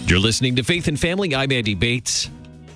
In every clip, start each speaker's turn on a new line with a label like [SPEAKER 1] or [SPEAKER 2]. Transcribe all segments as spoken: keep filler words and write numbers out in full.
[SPEAKER 1] You're listening to Faith and Family. I'm Andy Bates.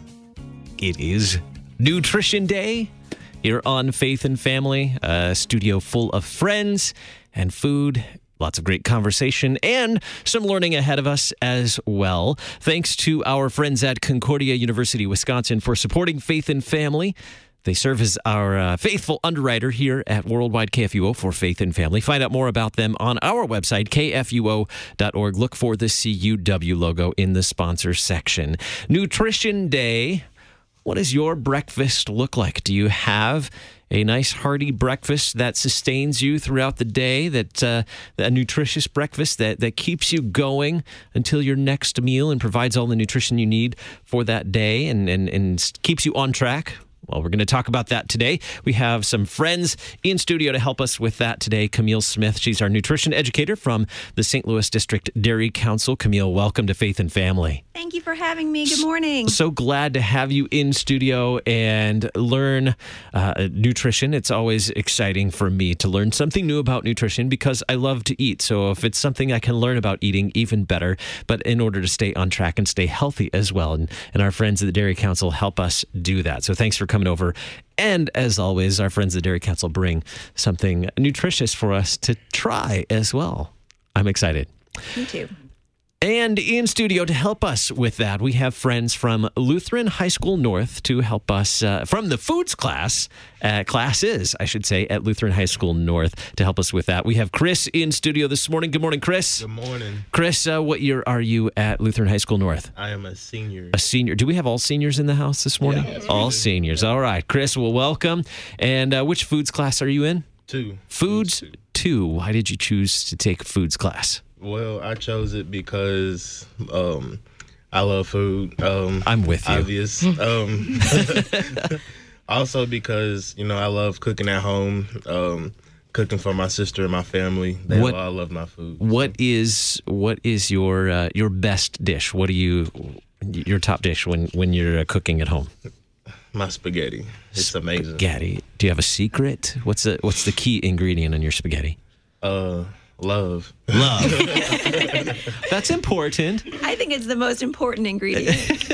[SPEAKER 1] It is Nutrition Day here on Faith and Family, a studio full of friends and food. Lots of great conversation and some learning ahead of us as well. Thanks to our friends at Concordia University, Wisconsin for supporting Faith and Family. They serve as our uh, faithful underwriter here at Worldwide K F U O for Faith and Family. Find out more about them on our website, K F U O dot org. Look for the C U W logo in the sponsor section. Nutrition Day. What does your breakfast look like? Do you have a nice hearty breakfast that sustains you throughout the day, that uh, a nutritious breakfast that, that keeps you going until your next meal and provides all the nutrition you need for that day and, and, and keeps you on track? Well, we're going to talk about that today. We have some friends in studio to help us with that today. Camille Smith, she's our nutrition educator from the Saint Louis District Dairy Council. Camille, welcome to Faith and Family.
[SPEAKER 2] Thank you for having me. Good morning.
[SPEAKER 1] So glad to have you in studio and learn uh, nutrition. It's always exciting for me to learn something new about nutrition because I love to eat. So if it's something I can learn about eating, even better. But in order to stay on track and stay healthy as well. And, and our friends at the Dairy Council help us do that. So thanks for coming over. And as always, our friends at the Dairy Council bring something nutritious for us to try as well. I'm excited.
[SPEAKER 2] Me too.
[SPEAKER 1] And in studio to help us with that, we have friends from Lutheran High School North to help us uh, from the foods class, uh, classes, I should say, at Lutheran High School North to help us with that. We have Chris in studio this morning. Good morning, Chris.
[SPEAKER 3] Good morning.
[SPEAKER 1] Chris, uh, what year are you at Lutheran High School North?
[SPEAKER 3] I am a senior.
[SPEAKER 1] A senior. Do we have all seniors in the house this morning?
[SPEAKER 3] Yeah.
[SPEAKER 1] All seniors. All right. Chris, well, welcome. And uh, which foods class are you in?
[SPEAKER 3] Two.
[SPEAKER 1] Foods
[SPEAKER 3] two.
[SPEAKER 1] two. Why did you choose to take foods class?
[SPEAKER 3] Well, I chose it because um, I love food. Um,
[SPEAKER 1] I'm with you.
[SPEAKER 3] Obvious. um, also because, you know, I love cooking at home, um, cooking for my sister and my family. They
[SPEAKER 1] What-
[SPEAKER 3] all love my food.
[SPEAKER 1] What is what is your uh, your best dish? What do you your top dish when when you're uh, cooking at home?
[SPEAKER 3] My spaghetti. It's amazing.
[SPEAKER 1] Spaghetti. Do you have a secret? What's the what's the key ingredient in your spaghetti?
[SPEAKER 3] Uh, love.
[SPEAKER 1] Love. That's important.
[SPEAKER 2] I think it's the most important ingredient.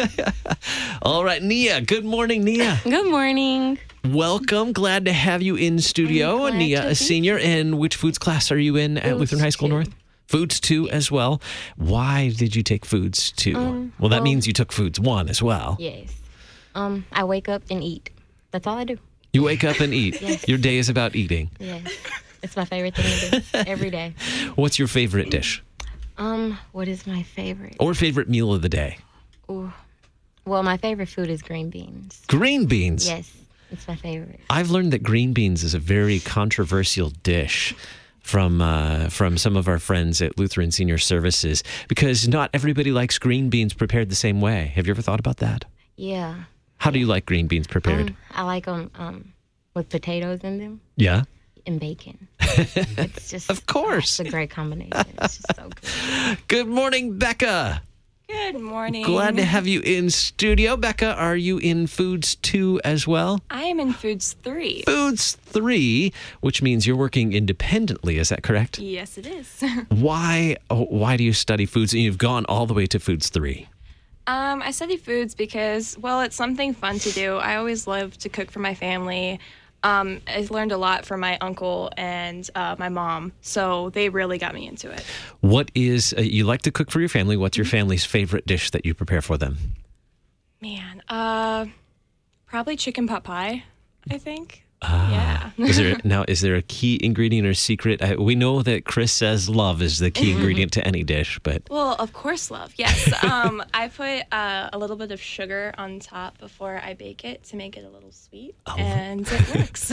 [SPEAKER 1] All right, Nia. Good morning, Nia.
[SPEAKER 4] Good morning.
[SPEAKER 1] Welcome. Glad to have you in studio.
[SPEAKER 4] I'm glad
[SPEAKER 1] Nia,
[SPEAKER 4] to
[SPEAKER 1] a
[SPEAKER 4] be
[SPEAKER 1] senior. And which foods class are you in at
[SPEAKER 4] Foods
[SPEAKER 1] Lutheran High School
[SPEAKER 4] two.
[SPEAKER 1] North? Foods two as well. Why did you take foods two?
[SPEAKER 4] Um,
[SPEAKER 1] well, that
[SPEAKER 4] well-
[SPEAKER 1] means you took foods one as well.
[SPEAKER 4] Yes. Um, I wake up and eat. That's all I do.
[SPEAKER 1] You wake up and eat.
[SPEAKER 4] Yes.
[SPEAKER 1] Your day is about eating.
[SPEAKER 4] Yes. It's my favorite thing to do every day.
[SPEAKER 1] What's your favorite dish
[SPEAKER 4] Um, what is my favorite?
[SPEAKER 1] or favorite meal of the day?
[SPEAKER 4] Ooh. Well, my favorite food is green beans.
[SPEAKER 1] Green beans.
[SPEAKER 4] Yes, it's my favorite.
[SPEAKER 1] I've learned that green beans is a very controversial dish from uh, from some of our friends at Lutheran Senior Services because not everybody likes green beans prepared the same way. Have you ever thought about that?
[SPEAKER 4] Yeah.
[SPEAKER 1] How do you like green beans prepared?
[SPEAKER 4] Um, I like them um, with potatoes in them
[SPEAKER 1] Yeah.
[SPEAKER 4] and bacon. It's just,
[SPEAKER 1] Of course.
[SPEAKER 4] it's a great combination. It's just so good.
[SPEAKER 1] Good morning, Becca.
[SPEAKER 5] Good morning.
[SPEAKER 1] Glad to have you in studio. Becca, are you in Foods two as well?
[SPEAKER 5] I am in Foods three.
[SPEAKER 1] Foods three, which means you're working independently. Is that correct?
[SPEAKER 5] Yes, it is.
[SPEAKER 1] Why oh, why do you study foods and you've gone all the way to Foods three?
[SPEAKER 5] um, I study foods because, well, it's something fun to do. I always love to cook for my family. Um, I learned a lot from my uncle and uh, my mom, so they really got me into it.
[SPEAKER 1] What is, uh, you like to cook for your family. What's your family's favorite dish that you prepare for them?
[SPEAKER 5] Man, uh, probably chicken pot pie, I think.
[SPEAKER 1] Ah.
[SPEAKER 5] Yeah.
[SPEAKER 1] Is there now? Is there a key ingredient or secret? I, we know that Chris says love is the key ingredient to any dish, but
[SPEAKER 5] Well, of course, love. Yes. Um, I put uh, a little bit of sugar on top before I bake it to make it a little sweet, and it works.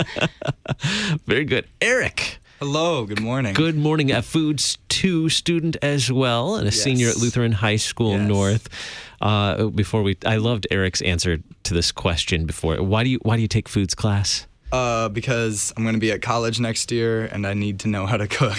[SPEAKER 1] very good. Eric,
[SPEAKER 6] Hello, good morning.
[SPEAKER 1] good morning. A Foods two student as well, and a
[SPEAKER 6] Yes.
[SPEAKER 1] senior at Lutheran High School
[SPEAKER 6] Yes.
[SPEAKER 1] North. Uh, before we, I loved Eric's answer to this question before. Why do you Why do you take Foods class?
[SPEAKER 6] Uh, because I'm going to be at college next year and I need to know how to cook.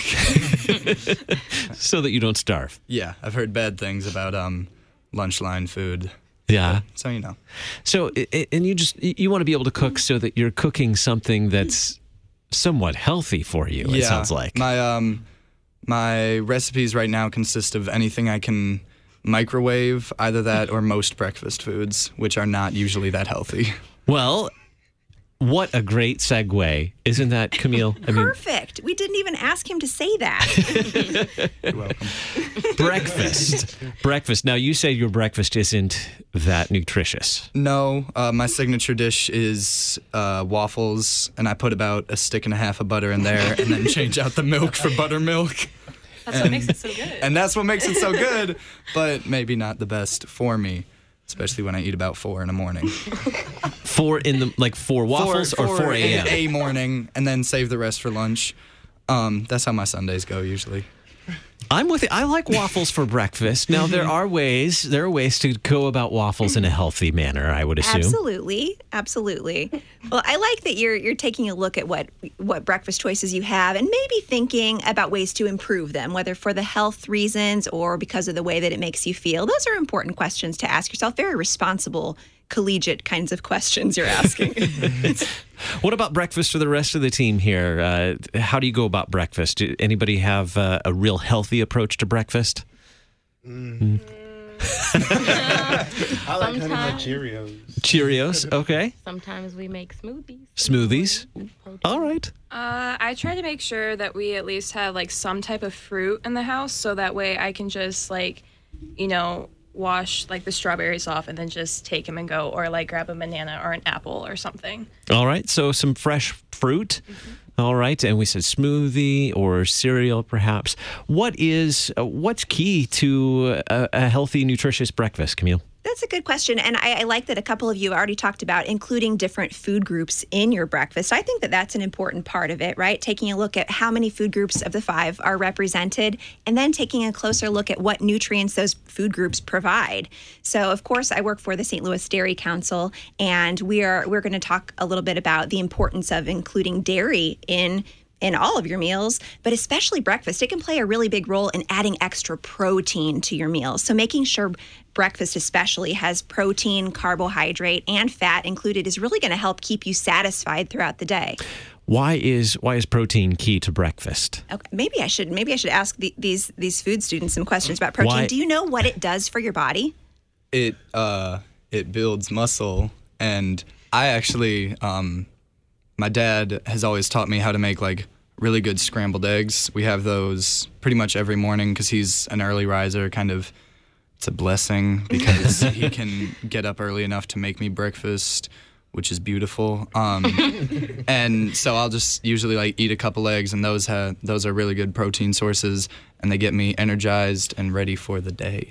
[SPEAKER 1] So that you don't starve.
[SPEAKER 6] Yeah, I've heard bad things about um, lunch line food.
[SPEAKER 1] Yeah.
[SPEAKER 6] So, you know.
[SPEAKER 1] So, i- i- and you just, you want to be able to cook so that you're cooking something that's somewhat healthy for you, it
[SPEAKER 6] yeah,
[SPEAKER 1] sounds like.
[SPEAKER 6] My, um, my recipes right now consist of anything I can microwave, either that or most breakfast foods, which are not usually that healthy.
[SPEAKER 1] Well, what a great segue. Isn't that, Camille? I mean,
[SPEAKER 2] Perfect. We didn't even ask him to say that.
[SPEAKER 6] You're welcome.
[SPEAKER 1] breakfast. breakfast. Now, you say your breakfast isn't that nutritious.
[SPEAKER 6] No, uh, my signature dish is uh, waffles, and I put about a stick and a half of butter in there and then change out the milk for buttermilk.
[SPEAKER 5] That's what makes it so good.
[SPEAKER 6] And that's what makes it so good, but maybe not the best for me, especially when I eat about four in the morning.
[SPEAKER 1] Four in the, like four waffles
[SPEAKER 6] four,
[SPEAKER 1] or four a.m.?
[SPEAKER 6] in a morning, and then save the rest for lunch. Um, that's how my Sundays go usually.
[SPEAKER 1] I'm with you. I like waffles for breakfast. Now, there are ways, there are ways to go about waffles in a healthy manner, I would assume.
[SPEAKER 2] Absolutely, absolutely. Well, I like that you're you're taking a look at what what breakfast choices you have and maybe thinking about ways to improve them, whether for the health reasons or because of the way that it makes you feel. Those are important questions to ask yourself. Very responsible, collegiate kinds of questions you're asking.
[SPEAKER 1] What about breakfast for the rest of the team here? Uh, how do you go about breakfast? Do anybody have uh, a real healthy approach to breakfast?
[SPEAKER 3] Mm. I like Honey Nut
[SPEAKER 4] Sometimes.
[SPEAKER 3] Cheerios.
[SPEAKER 1] Cheerios, okay.
[SPEAKER 4] Sometimes we make smoothies.
[SPEAKER 1] Smoothies, all right.
[SPEAKER 5] Uh, I try to make sure that we at least have like some type of fruit in the house, so that way I can just like, you know, wash like the strawberries off and then just take them and go, or like grab a banana or an apple or something.
[SPEAKER 1] All right, so some fresh fruit. Mm-hmm. All right, and we said smoothie or cereal, perhaps. What is uh, what's key to a, a healthy, nutritious breakfast, Camille?
[SPEAKER 2] That's a good question. And I, I like that a couple of you have already talked about including different food groups in your breakfast. I think that that's an important part of it, right? Taking a look at how many food groups of the five are represented, and then taking a closer look at what nutrients those food groups provide. So, of course, I work for the Saint Louis Dairy Council, and we are, we're going to talk a little bit about the importance of including dairy in in all of your meals, but especially breakfast. It can play a really big role in adding extra protein to your meals. So making sure breakfast especially has protein, carbohydrate, and fat included is really going to help keep you satisfied throughout the day.
[SPEAKER 1] Why is why is protein key to breakfast?
[SPEAKER 2] Okay, maybe I should maybe I should ask the, these these food students some questions about protein.
[SPEAKER 1] Why?
[SPEAKER 2] Do you know what it does for your body?
[SPEAKER 6] It uh, it builds muscle, and I actually, um, my dad has always taught me how to make like really good scrambled eggs. We have those pretty much every morning because he's an early riser. Kind of, it's a blessing because he can get up early enough to make me breakfast, which is beautiful. Um, and so I'll just usually like eat a couple eggs, and those have those are really good protein sources, and they get me energized and ready for the day.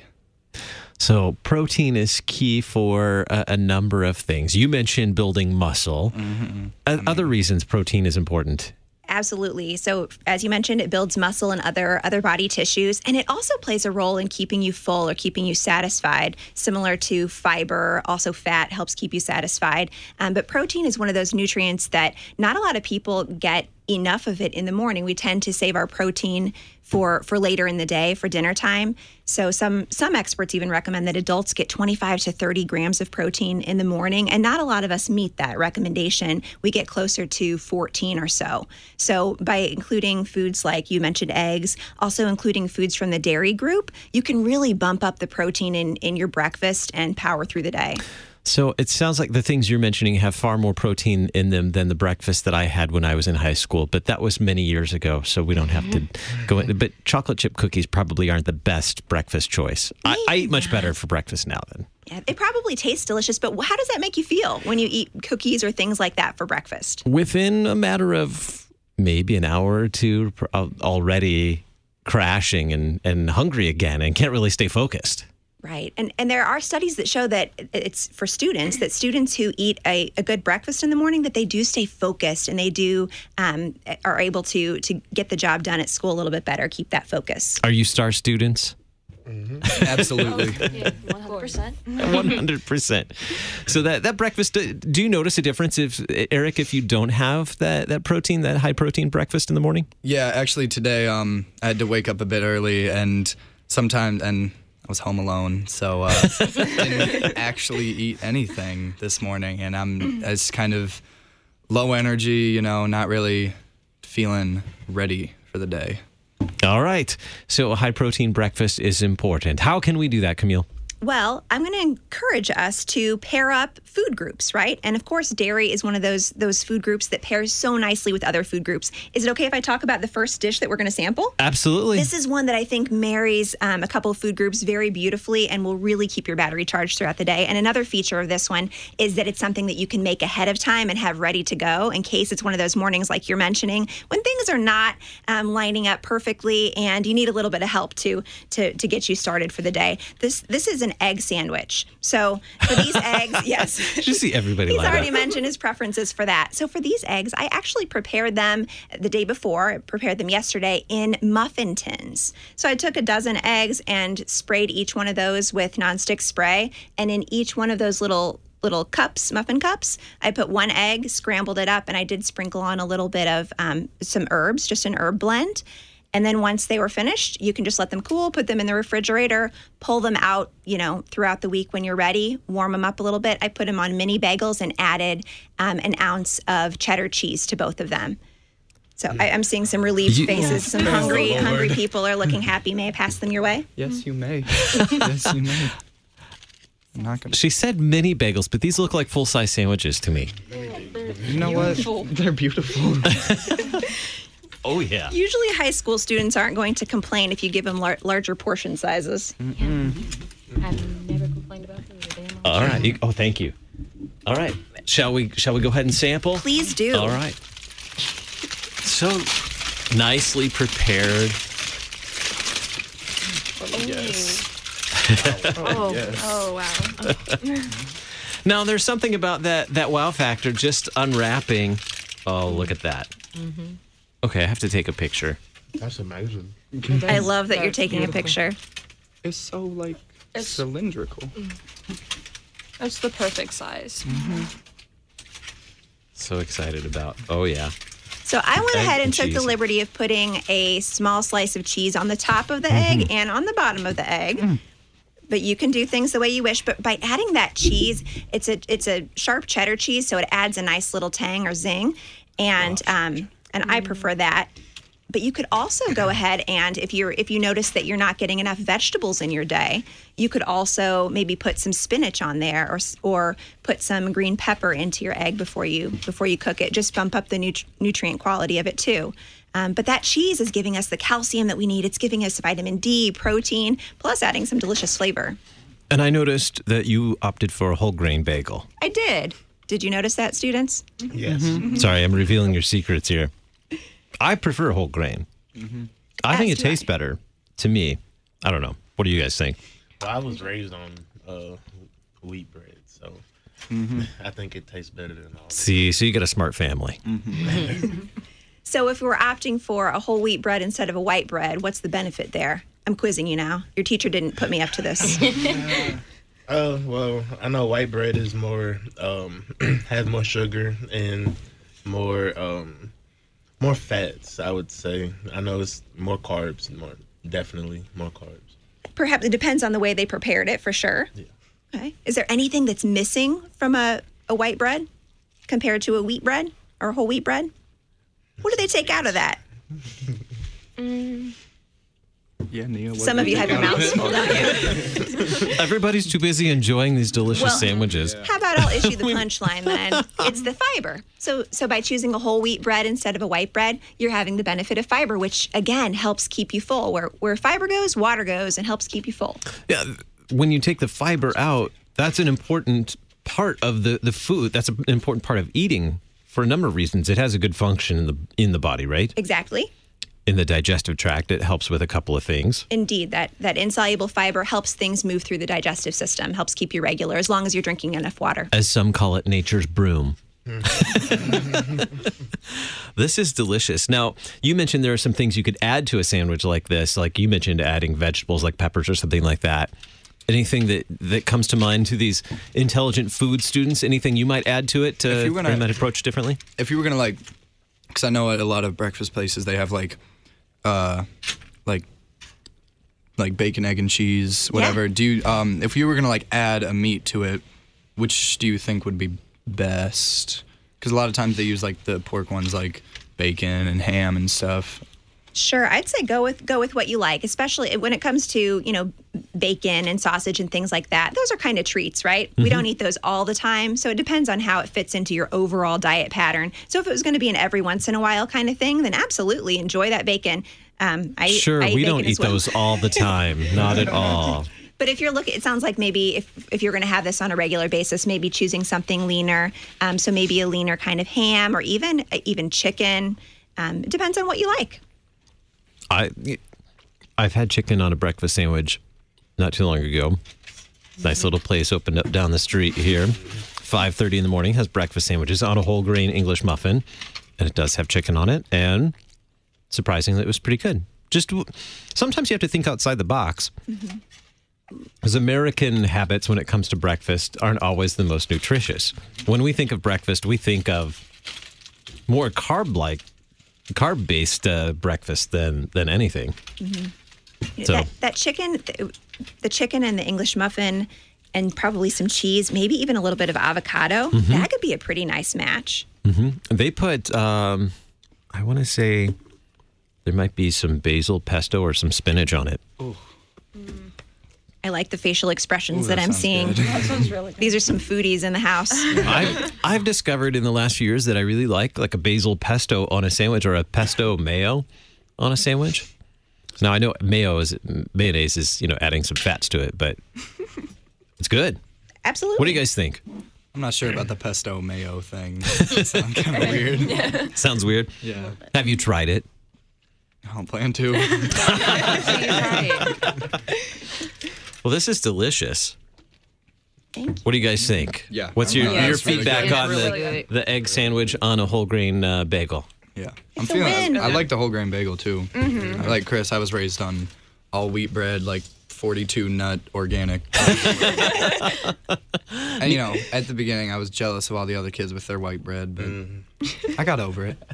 [SPEAKER 1] So protein is key for a, a number of things. You mentioned building muscle.
[SPEAKER 6] Mm-hmm.
[SPEAKER 1] Uh, other reasons protein is important.
[SPEAKER 2] Absolutely. So as you mentioned, it builds muscle and other other body tissues, and it also plays a role in keeping you full or keeping you satisfied, similar to fiber. Also, fat helps keep you satisfied. Um, but protein is one of those nutrients that not a lot of people get enough of it in the morning. We tend to save our protein for for later in the day, for dinner time. So some some experts even recommend that adults get twenty-five to thirty grams of protein in the morning, and not a lot of us meet that recommendation. We get closer to fourteen or so. So by including foods like you mentioned eggs, also including foods from the dairy group, you can really bump up the protein in, in your breakfast and power through the day.
[SPEAKER 1] So it sounds like the things you're mentioning have far more protein in them than the breakfast that I had when I was in high school. But that was many years ago, so we don't have to go in. But chocolate chip cookies probably aren't the best breakfast choice. I, I eat much better for breakfast now then.
[SPEAKER 2] Yeah, it probably tastes delicious, but how does that make you feel when you eat cookies or things like that for breakfast?
[SPEAKER 1] Within a matter of maybe an hour or two, already crashing and, and hungry again and can't really stay focused.
[SPEAKER 2] Right. And and there are studies that show that it's for students, that students who eat a, a good breakfast in the morning, that they do stay focused and they do um, are able to to get the job done at school a little bit better, keep that focus.
[SPEAKER 1] Are you star students?
[SPEAKER 6] Mm-hmm. Absolutely.
[SPEAKER 5] Yeah, one hundred percent.
[SPEAKER 1] one hundred percent. So that, that breakfast, do you notice a difference, if Eric, if you don't have that, that protein, that high protein breakfast in the morning?
[SPEAKER 6] Yeah, actually today um, I had to wake up a bit early, and sometimes, and I was home alone, so uh, didn't actually eat anything this morning, and I'm as kind of low energy, you know, not really feeling ready for the day.
[SPEAKER 1] All right. So a high protein breakfast is important. How can we do that, Camille?
[SPEAKER 2] Well, I'm going to encourage us to pair up food groups, right? And of course, dairy is one of those those food groups that pairs so nicely with other food groups. Is it okay if I talk about the first dish that we're going to sample?
[SPEAKER 1] Absolutely.
[SPEAKER 2] This is one that I think marries um, a couple of food groups very beautifully and will really keep your battery charged throughout the day. And another feature of this one is that it's something that you can make ahead of time and have ready to go in case it's one of those mornings like you're mentioning when things are not um, lining up perfectly and you need a little bit of help to to to get you started for the day. This this is an egg sandwich. So for these eggs, yes.
[SPEAKER 1] You see everybody
[SPEAKER 2] He's
[SPEAKER 1] line
[SPEAKER 2] already
[SPEAKER 1] up.
[SPEAKER 2] mentioned his preferences for that. So for these eggs, I actually prepared them the day before. I prepared them yesterday in muffin tins. So I took a dozen eggs and sprayed each one of those with nonstick spray. And in each one of those little little cups, muffin cups, I put one egg, scrambled it up, and I did sprinkle on a little bit of um, some herbs, just an herb blend. And then once they were finished, you can just let them cool, put them in the refrigerator, pull them out, you know, throughout the week when you're ready, warm them up a little bit. I put them on mini bagels and added um, an ounce of cheddar cheese to both of them. So I, I'm seeing some relieved
[SPEAKER 1] You-
[SPEAKER 2] faces. Some hungry, hungry people are looking happy. May I pass them your way?
[SPEAKER 6] Yes, you may. Yes, you may. I'm not gonna.
[SPEAKER 1] She said mini bagels, but these look like full-size sandwiches to me.
[SPEAKER 6] You know what? They're beautiful.
[SPEAKER 1] Oh, yeah.
[SPEAKER 2] Usually high school students aren't going to complain if you give them lar- larger portion sizes.
[SPEAKER 4] I've never complained about food a day in my
[SPEAKER 1] All right. You, oh, thank you. All right. Shall we shall we go ahead and sample?
[SPEAKER 2] Please do.
[SPEAKER 1] All right. So nicely prepared.
[SPEAKER 3] Yes.
[SPEAKER 5] Oh,
[SPEAKER 3] Yes.
[SPEAKER 5] oh wow.
[SPEAKER 1] Now, there's something about that that wow factor, just unwrapping. Oh, look at that.
[SPEAKER 2] Mm-hmm.
[SPEAKER 1] Okay, I have to take a picture.
[SPEAKER 3] That's amazing.
[SPEAKER 2] I love that you're taking a picture.
[SPEAKER 6] It's so like
[SPEAKER 5] It's-
[SPEAKER 6] cylindrical.
[SPEAKER 5] That's the perfect size.
[SPEAKER 1] So excited about. Oh, yeah.
[SPEAKER 2] So I went
[SPEAKER 1] Egg
[SPEAKER 2] ahead and
[SPEAKER 1] and
[SPEAKER 2] took the
[SPEAKER 1] cheese.
[SPEAKER 2] liberty of putting a small slice of cheese on the top of the egg and on the bottom of the egg. But you can do things the way you wish. But by adding that cheese, it's a it's a sharp cheddar cheese, so it adds a nice little tang or zing, and um, and I prefer that. But you could also go ahead and if you're if you notice that you're not getting enough vegetables in your day, you could also maybe put some spinach on there or s- or put some green pepper into your egg before you before you cook it. Just bump up the nut- nutrient quality of it too. Um, but that cheese is giving us the calcium that we need. It's giving us vitamin D, protein, plus adding some delicious flavor.
[SPEAKER 1] And I noticed that you opted for a whole grain bagel.
[SPEAKER 2] I did. Did you notice that, students?
[SPEAKER 3] Yes.
[SPEAKER 1] Sorry, I'm revealing your secrets here. I prefer whole grain. I think
[SPEAKER 2] As
[SPEAKER 1] it
[SPEAKER 2] do I.
[SPEAKER 1] tastes better to me. I don't know. What do you guys think?
[SPEAKER 3] Well, I was raised on uh, wheat bread, so I think it tastes better than all.
[SPEAKER 1] See, so you got a smart family.
[SPEAKER 2] So if we're opting for a whole wheat bread instead of a white bread, what's the benefit there? I'm quizzing you now. Your teacher didn't put me up to this.
[SPEAKER 3] Uh, well, I know white bread is more um, has more sugar and more um, more fats. I would say. I know it's more carbs, more definitely more carbs.
[SPEAKER 2] Perhaps it depends on the way they prepared it, for sure.
[SPEAKER 3] Yeah.
[SPEAKER 2] Okay. Is there anything that's missing from a, a white bread compared to a wheat bread or a whole wheat bread? What do they take out of that?
[SPEAKER 6] Yeah, Nia. what
[SPEAKER 2] Some
[SPEAKER 6] do
[SPEAKER 2] of you have your
[SPEAKER 6] think of
[SPEAKER 2] mouths
[SPEAKER 6] it?
[SPEAKER 2] full, don't you?
[SPEAKER 1] Everybody's too busy enjoying these delicious
[SPEAKER 2] Well,
[SPEAKER 1] sandwiches.
[SPEAKER 2] How about I'll issue the punchline then? It's the fiber. So so by choosing a whole wheat bread instead of a white bread, you're having the benefit of fiber, which again helps keep you full. Where where fiber goes, water goes, and helps keep you full.
[SPEAKER 1] Yeah, when you take the fiber out, that's an important part of the, the food. That's an important part of eating for a number of reasons. It has a good function in the in the body, right?
[SPEAKER 2] Exactly.
[SPEAKER 1] In the digestive tract, it helps with a couple of things.
[SPEAKER 2] Indeed, that, that insoluble fiber helps things move through the digestive system, helps keep you regular as long as you're drinking enough water.
[SPEAKER 1] As some call it, nature's broom. This is delicious. Now, you mentioned there are some things you could add to a sandwich like this. Like you mentioned adding vegetables like peppers or something like that. Anything that, that comes to mind to these intelligent food students? Anything you might add to it to
[SPEAKER 6] If you were gonna-
[SPEAKER 1] they might approach differently?
[SPEAKER 6] If you were gonna like, because I know at a lot of breakfast places they have like, uh, like, like bacon, egg, and cheese, whatever. Do you, um, if you were gonna like add a meat to it, which do you think would be best? Because a lot of times they use like the pork ones, like bacon and ham and stuff.
[SPEAKER 2] Sure, I'd say go with go with what you like, especially when it comes to, you know, bacon and sausage and things like that. Those are kind of treats, right? Mm-hmm. We don't eat those all the time, so it depends on how it fits into your overall diet pattern. So if it was going to be an every once in a while kind of thing, then absolutely enjoy that bacon. Um, I,
[SPEAKER 1] sure,
[SPEAKER 2] I eat
[SPEAKER 1] we don't
[SPEAKER 2] bacon
[SPEAKER 1] eat
[SPEAKER 2] as well.
[SPEAKER 1] those all the time, not at all.
[SPEAKER 2] But if you're looking, it sounds like maybe if, if you're going to have this on a regular basis, maybe choosing something leaner. Um, so maybe a leaner kind of ham or even even chicken. Um, it depends on what you like.
[SPEAKER 1] I, I've had chicken on a breakfast sandwich not too long ago. Nice little place opened up down the street here. five thirty in the morning, has breakfast sandwiches on a whole grain English muffin. And it does have chicken on it. And surprisingly, it was pretty good. Just sometimes you have to think outside the box. Mm-hmm. Because American habits when it comes to breakfast aren't always the most nutritious. When we think of breakfast, we think of more carb-like, carb-based uh, breakfast than than anything.
[SPEAKER 2] Mm-hmm.
[SPEAKER 1] So
[SPEAKER 2] that, that chicken, the, the chicken and the English muffin, and probably some cheese, maybe even a little bit of avocado. Mm-hmm. That could be a pretty nice match.
[SPEAKER 1] Mm-hmm. They put, um, I want to say, there might be some basil pesto or some spinach on it.
[SPEAKER 2] Ooh. Mm. I like the facial expressions
[SPEAKER 6] Ooh,
[SPEAKER 2] that,
[SPEAKER 6] that
[SPEAKER 2] I'm seeing.
[SPEAKER 5] That sounds really good.
[SPEAKER 2] These are some foodies in the house.
[SPEAKER 1] I've, I've discovered in the last few years that I really like like a basil pesto on a sandwich or a pesto mayo on a sandwich. Now I know mayo is mayonnaise is you know adding some fats to it, but it's good.
[SPEAKER 2] Absolutely.
[SPEAKER 1] What do you guys think?
[SPEAKER 6] I'm not sure about the pesto mayo thing. It sounds kind of weird.
[SPEAKER 5] Yeah.
[SPEAKER 1] Sounds weird.
[SPEAKER 6] Yeah.
[SPEAKER 1] Have you tried it?
[SPEAKER 6] I don't plan to.
[SPEAKER 1] Well, this is delicious.
[SPEAKER 2] Thank you.
[SPEAKER 1] What do you guys think?
[SPEAKER 6] Yeah.
[SPEAKER 1] What's your,
[SPEAKER 6] Yeah,
[SPEAKER 1] your
[SPEAKER 6] it's really
[SPEAKER 1] feedback
[SPEAKER 6] good.
[SPEAKER 1] on
[SPEAKER 4] It's
[SPEAKER 1] the,
[SPEAKER 4] really good.
[SPEAKER 1] the egg sandwich on a whole grain uh, bagel?
[SPEAKER 6] Yeah. I'm
[SPEAKER 2] It's a
[SPEAKER 6] feeling
[SPEAKER 2] win.
[SPEAKER 6] I like the whole grain bagel too. Mm-hmm. I like Chris, I was raised on all wheat bread, like forty-two nut organic. And you know, at the beginning I was jealous of all the other kids with their white bread, but mm-hmm. I got over it.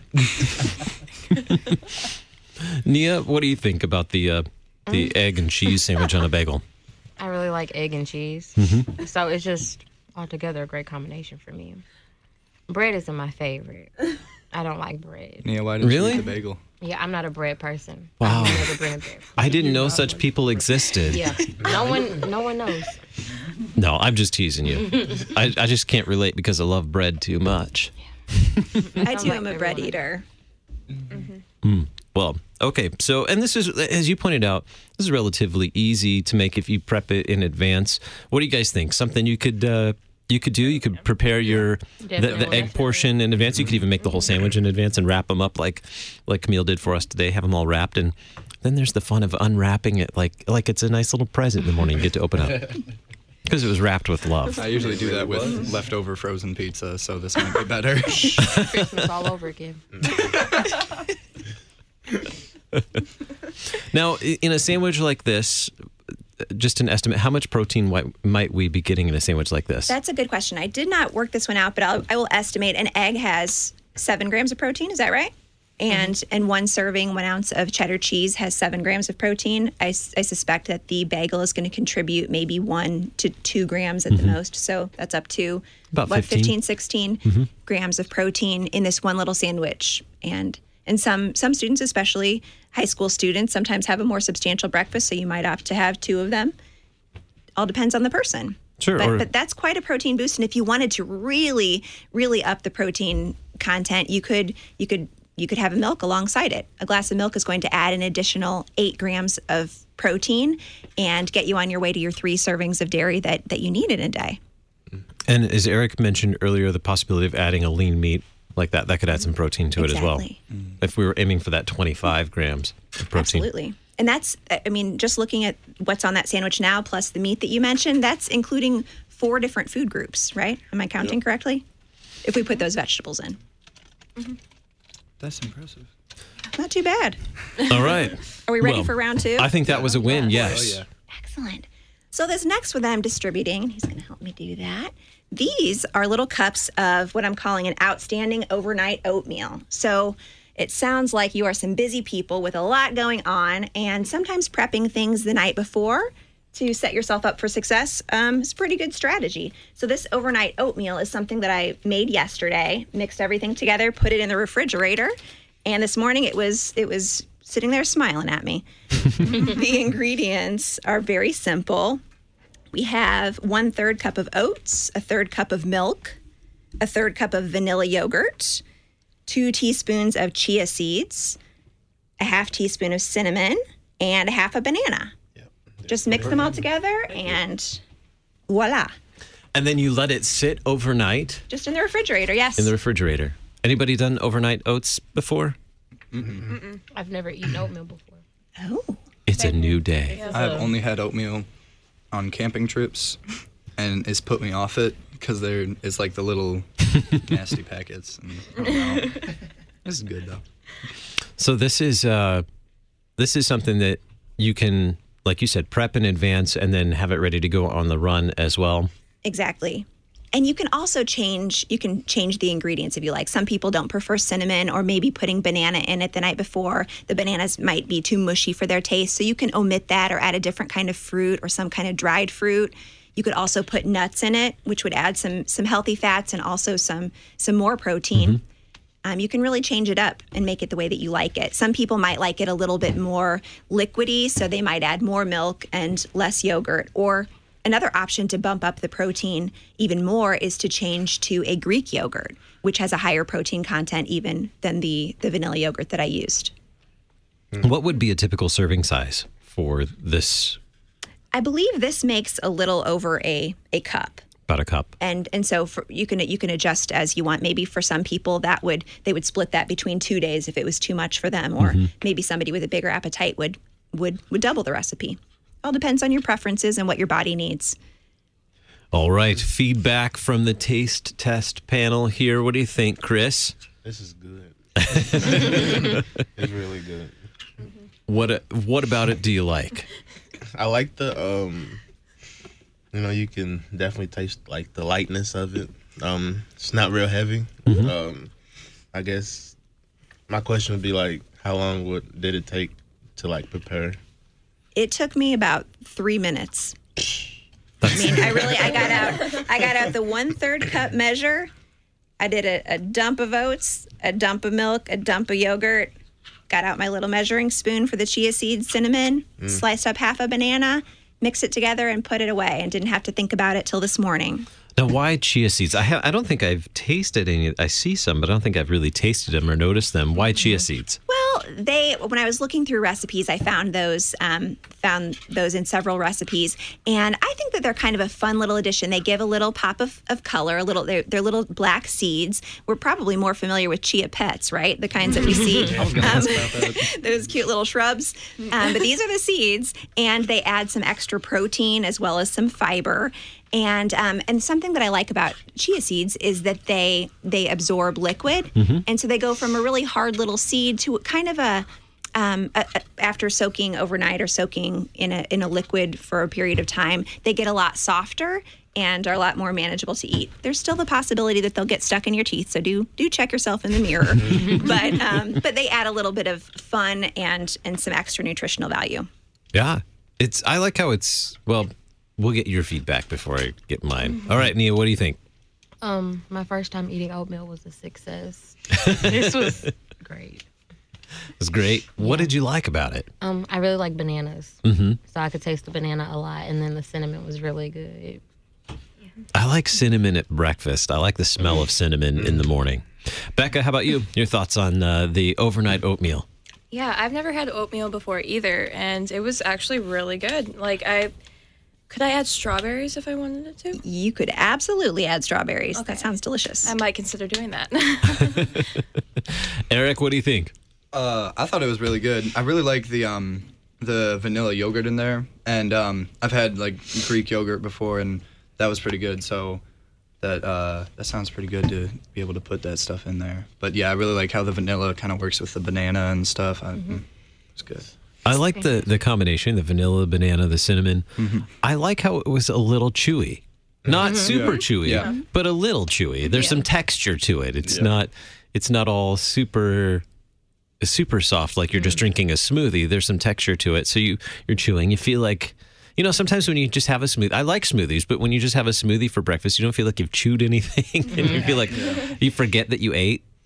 [SPEAKER 1] Nia, what do you think about the uh, the egg and cheese sandwich on a bagel?
[SPEAKER 4] I really like egg and cheese.
[SPEAKER 1] Mm-hmm.
[SPEAKER 4] So it's just altogether a great combination for me. Bread isn't my favorite. I don't like bread.
[SPEAKER 6] Nia, why didn't
[SPEAKER 1] Really?
[SPEAKER 6] you eat the bagel?
[SPEAKER 4] Yeah, I'm not a bread person.
[SPEAKER 1] Wow.
[SPEAKER 4] I've never been a bread person.
[SPEAKER 1] I didn't know such people existed.
[SPEAKER 4] Yeah. No one no one knows.
[SPEAKER 1] No, I'm just teasing you. I, I just can't relate because I love bread too much.
[SPEAKER 2] I too
[SPEAKER 4] like
[SPEAKER 2] am a bread
[SPEAKER 4] everyone.
[SPEAKER 2] eater.
[SPEAKER 1] Mm. Well, okay. So, and this is, as you pointed out, this is relatively easy to make if you prep it in advance. What do you guys think? Something you could uh, you could do? You could prepare your the, the
[SPEAKER 4] Definitely.
[SPEAKER 1] egg portion in advance. You could even make the whole sandwich in advance and wrap them up like like Camille did for us today. Have them all wrapped, and then there's the fun of unwrapping it like like it's a nice little present in the morning. You get to open up because it was wrapped with love.
[SPEAKER 6] I usually do that with leftover frozen pizza, so this might be better.
[SPEAKER 4] Christmas all over again.
[SPEAKER 1] Now, i- in a sandwich like this, just an estimate, how much protein might, might we be getting in a sandwich like this?
[SPEAKER 2] That's a good question. I did not work this one out, but I'll, I will estimate an egg has seven grams of protein. Is that right? And
[SPEAKER 1] Mm-hmm.
[SPEAKER 2] and one serving, one ounce of cheddar cheese has seven grams of protein. I, s- I suspect that the bagel is going to contribute maybe one to two grams at the most. So that's up to
[SPEAKER 1] Mm-hmm. About
[SPEAKER 2] what,
[SPEAKER 1] fifteen.
[SPEAKER 2] fifteen, sixteen
[SPEAKER 1] Mm-hmm.
[SPEAKER 2] grams of protein in this one little sandwich. And and some some students, especially high school students, sometimes have a more substantial breakfast. So you might opt to have two of them. All depends on the person.
[SPEAKER 1] Sure,
[SPEAKER 2] But,
[SPEAKER 1] or-
[SPEAKER 2] but that's quite a protein boost. And if you wanted to really, really up the protein content, you could you could you could have a milk alongside it. A glass of milk is going to add an additional eight grams of protein and get you on your way to your three servings of dairy that, that you need in a day.
[SPEAKER 1] And as Eric mentioned earlier, the possibility of adding a lean meat like that, that could add some protein to it as well.
[SPEAKER 2] Exactly.
[SPEAKER 1] If we were aiming for that twenty-five grams of protein.
[SPEAKER 2] Absolutely. And that's, I mean, just looking at what's on that sandwich now, plus the meat that you mentioned, that's including four different food groups, right? Am I counting correctly? If we put those vegetables in.
[SPEAKER 6] That's impressive.
[SPEAKER 2] Not too bad.
[SPEAKER 1] All right.
[SPEAKER 2] Are we ready
[SPEAKER 1] Well,
[SPEAKER 2] for round two?
[SPEAKER 1] I think that was a win, yes.
[SPEAKER 3] Oh, yeah.
[SPEAKER 2] Excellent. So this next one that I'm distributing, and he's going to help me do that. These are little cups of what I'm calling an outstanding overnight oatmeal. So it sounds like you are some busy people with a lot going on, and sometimes prepping things the night before to set yourself up for success um, is a pretty good strategy. So this overnight oatmeal is something that I made yesterday, mixed everything together, put it in the refrigerator, and this morning it was it was sitting there smiling at me. The ingredients are very simple. We have one third cup of oats, a third cup of milk, a third cup of vanilla yogurt, two teaspoons of chia seeds, a half teaspoon of cinnamon, and a half a banana.
[SPEAKER 3] Yep.
[SPEAKER 2] Just mix them all together and voila.
[SPEAKER 1] And then you let it sit overnight
[SPEAKER 2] Just in the refrigerator, yes.
[SPEAKER 1] in the refrigerator. Anybody done overnight oats before?
[SPEAKER 4] I've never eaten oatmeal before.
[SPEAKER 2] Oh.
[SPEAKER 1] It's a new day.
[SPEAKER 6] I've only had oatmeal on camping trips, and it's put me off it because there is like the little nasty packets. And, I don't know. This is good though.
[SPEAKER 1] So this is uh, this is something that you can, like you said, prep in advance and then have it ready to go on the run as well.
[SPEAKER 2] Exactly. And you can also change, you can change the ingredients if you like. Some people don't prefer cinnamon or maybe putting banana in it the night before. The bananas might be too mushy for their taste. So you can omit that or add a different kind of fruit or some kind of dried fruit. You could also put nuts in it, which would add some some healthy fats and also some some more protein. Mm-hmm. Um, you can really change it up and make it the way that you like it. Some people might like it a little bit more liquidy, so they might add more milk and less yogurt. Or another option to bump up the protein even more is to change to a Greek yogurt, which has a higher protein content even than the, the vanilla yogurt that I used.
[SPEAKER 1] What would be a typical serving size for this?
[SPEAKER 2] I believe this makes a little over a, a cup.
[SPEAKER 1] About a cup.
[SPEAKER 2] And and so for, you can you can adjust as you want. Maybe for some people that would they would split that between two days if it was too much for them, or mm-hmm. maybe somebody with a bigger appetite would would would double the recipe. All depends on your preferences and what your body needs.
[SPEAKER 1] All right, feedback from the taste test panel here. What do you think, Chris?
[SPEAKER 3] This is good. It's really good.
[SPEAKER 1] What what about it do you like?
[SPEAKER 3] I like the um you know, you can definitely taste like the lightness of it. Um it's not real heavy. Mm-hmm. Um I guess my question would be like, how long would did it take to like prepare?
[SPEAKER 2] It took me about three minutes. I mean, I really, I got out, I got out the one third cup measure. I did a, a dump of oats, a dump of milk, a dump of yogurt. Got out my little measuring spoon for the chia seeds, cinnamon, mm. sliced up half a banana, mixed it together and put it away, and didn't have to think about it till this morning.
[SPEAKER 1] Now, why chia seeds? I ha- I don't think I've tasted any. I see some, but I don't think I've really tasted them or noticed them. Why chia seeds?
[SPEAKER 2] Well, they when I was looking through recipes, I found those um, found those in several recipes, and I think that they're kind of a fun little addition. They give a little pop of, of color, a little. They're, they're little black seeds. We're probably more familiar with chia pets, right? The kinds that we see, um, those cute little shrubs. Um, but these are the seeds, and they add some extra protein as well as some fiber. And um, and something that I like about chia seeds is that they they absorb liquid, mm-hmm. and so they go from a really hard little seed to kind of a, um, a, a after soaking overnight or soaking in a in a liquid for a period of time, they get a lot softer and are a lot more manageable to eat. There's still the possibility that they'll get stuck in your teeth, so do do check yourself in the mirror. but um, but they add a little bit of fun and and some extra nutritional value.
[SPEAKER 1] Yeah, it's I like how it's well. We'll get your feedback before I get mine. All right, Nia, what do you think?
[SPEAKER 4] Um, my first time eating oatmeal was a success. This was great.
[SPEAKER 1] It was great. Yeah. What did you like about it?
[SPEAKER 4] Um, I really like bananas, mm-hmm. so I could taste the banana a lot, and then the cinnamon was really good.
[SPEAKER 1] I like cinnamon at breakfast. I like the smell of cinnamon in the morning. Becca, how about you? Your thoughts on uh, the overnight oatmeal?
[SPEAKER 5] Yeah, I've never had oatmeal before either, and it was actually really good. Like I. Could I add strawberries if I wanted it to?
[SPEAKER 2] You could absolutely add strawberries.
[SPEAKER 5] Okay.
[SPEAKER 2] That sounds delicious.
[SPEAKER 5] I might consider doing that.
[SPEAKER 1] Eric, what do you think?
[SPEAKER 6] Uh, I thought it was really good. I really like the um, the vanilla yogurt in there, and um, I've had like Greek yogurt before, and that was pretty good. So that uh, that sounds pretty good to be able to put that stuff in there. But yeah, I really like how the vanilla kind of works with the banana and stuff. I, mm-hmm. It's good.
[SPEAKER 1] I like the, the combination, the vanilla, banana, the cinnamon. Mm-hmm. I like how it was a little chewy. Not mm-hmm. super
[SPEAKER 6] yeah.
[SPEAKER 1] chewy, yeah. but a little chewy. There's yeah. some texture to it. It's yeah. not it's not all super super soft like you're mm-hmm. just drinking a smoothie. There's some texture to it. So you, you're chewing. You feel like, you know, sometimes when you just have a smoothie, I like smoothies, but when you just have a smoothie for breakfast, you don't feel like you've chewed anything. And you feel like yeah. you forget that you ate.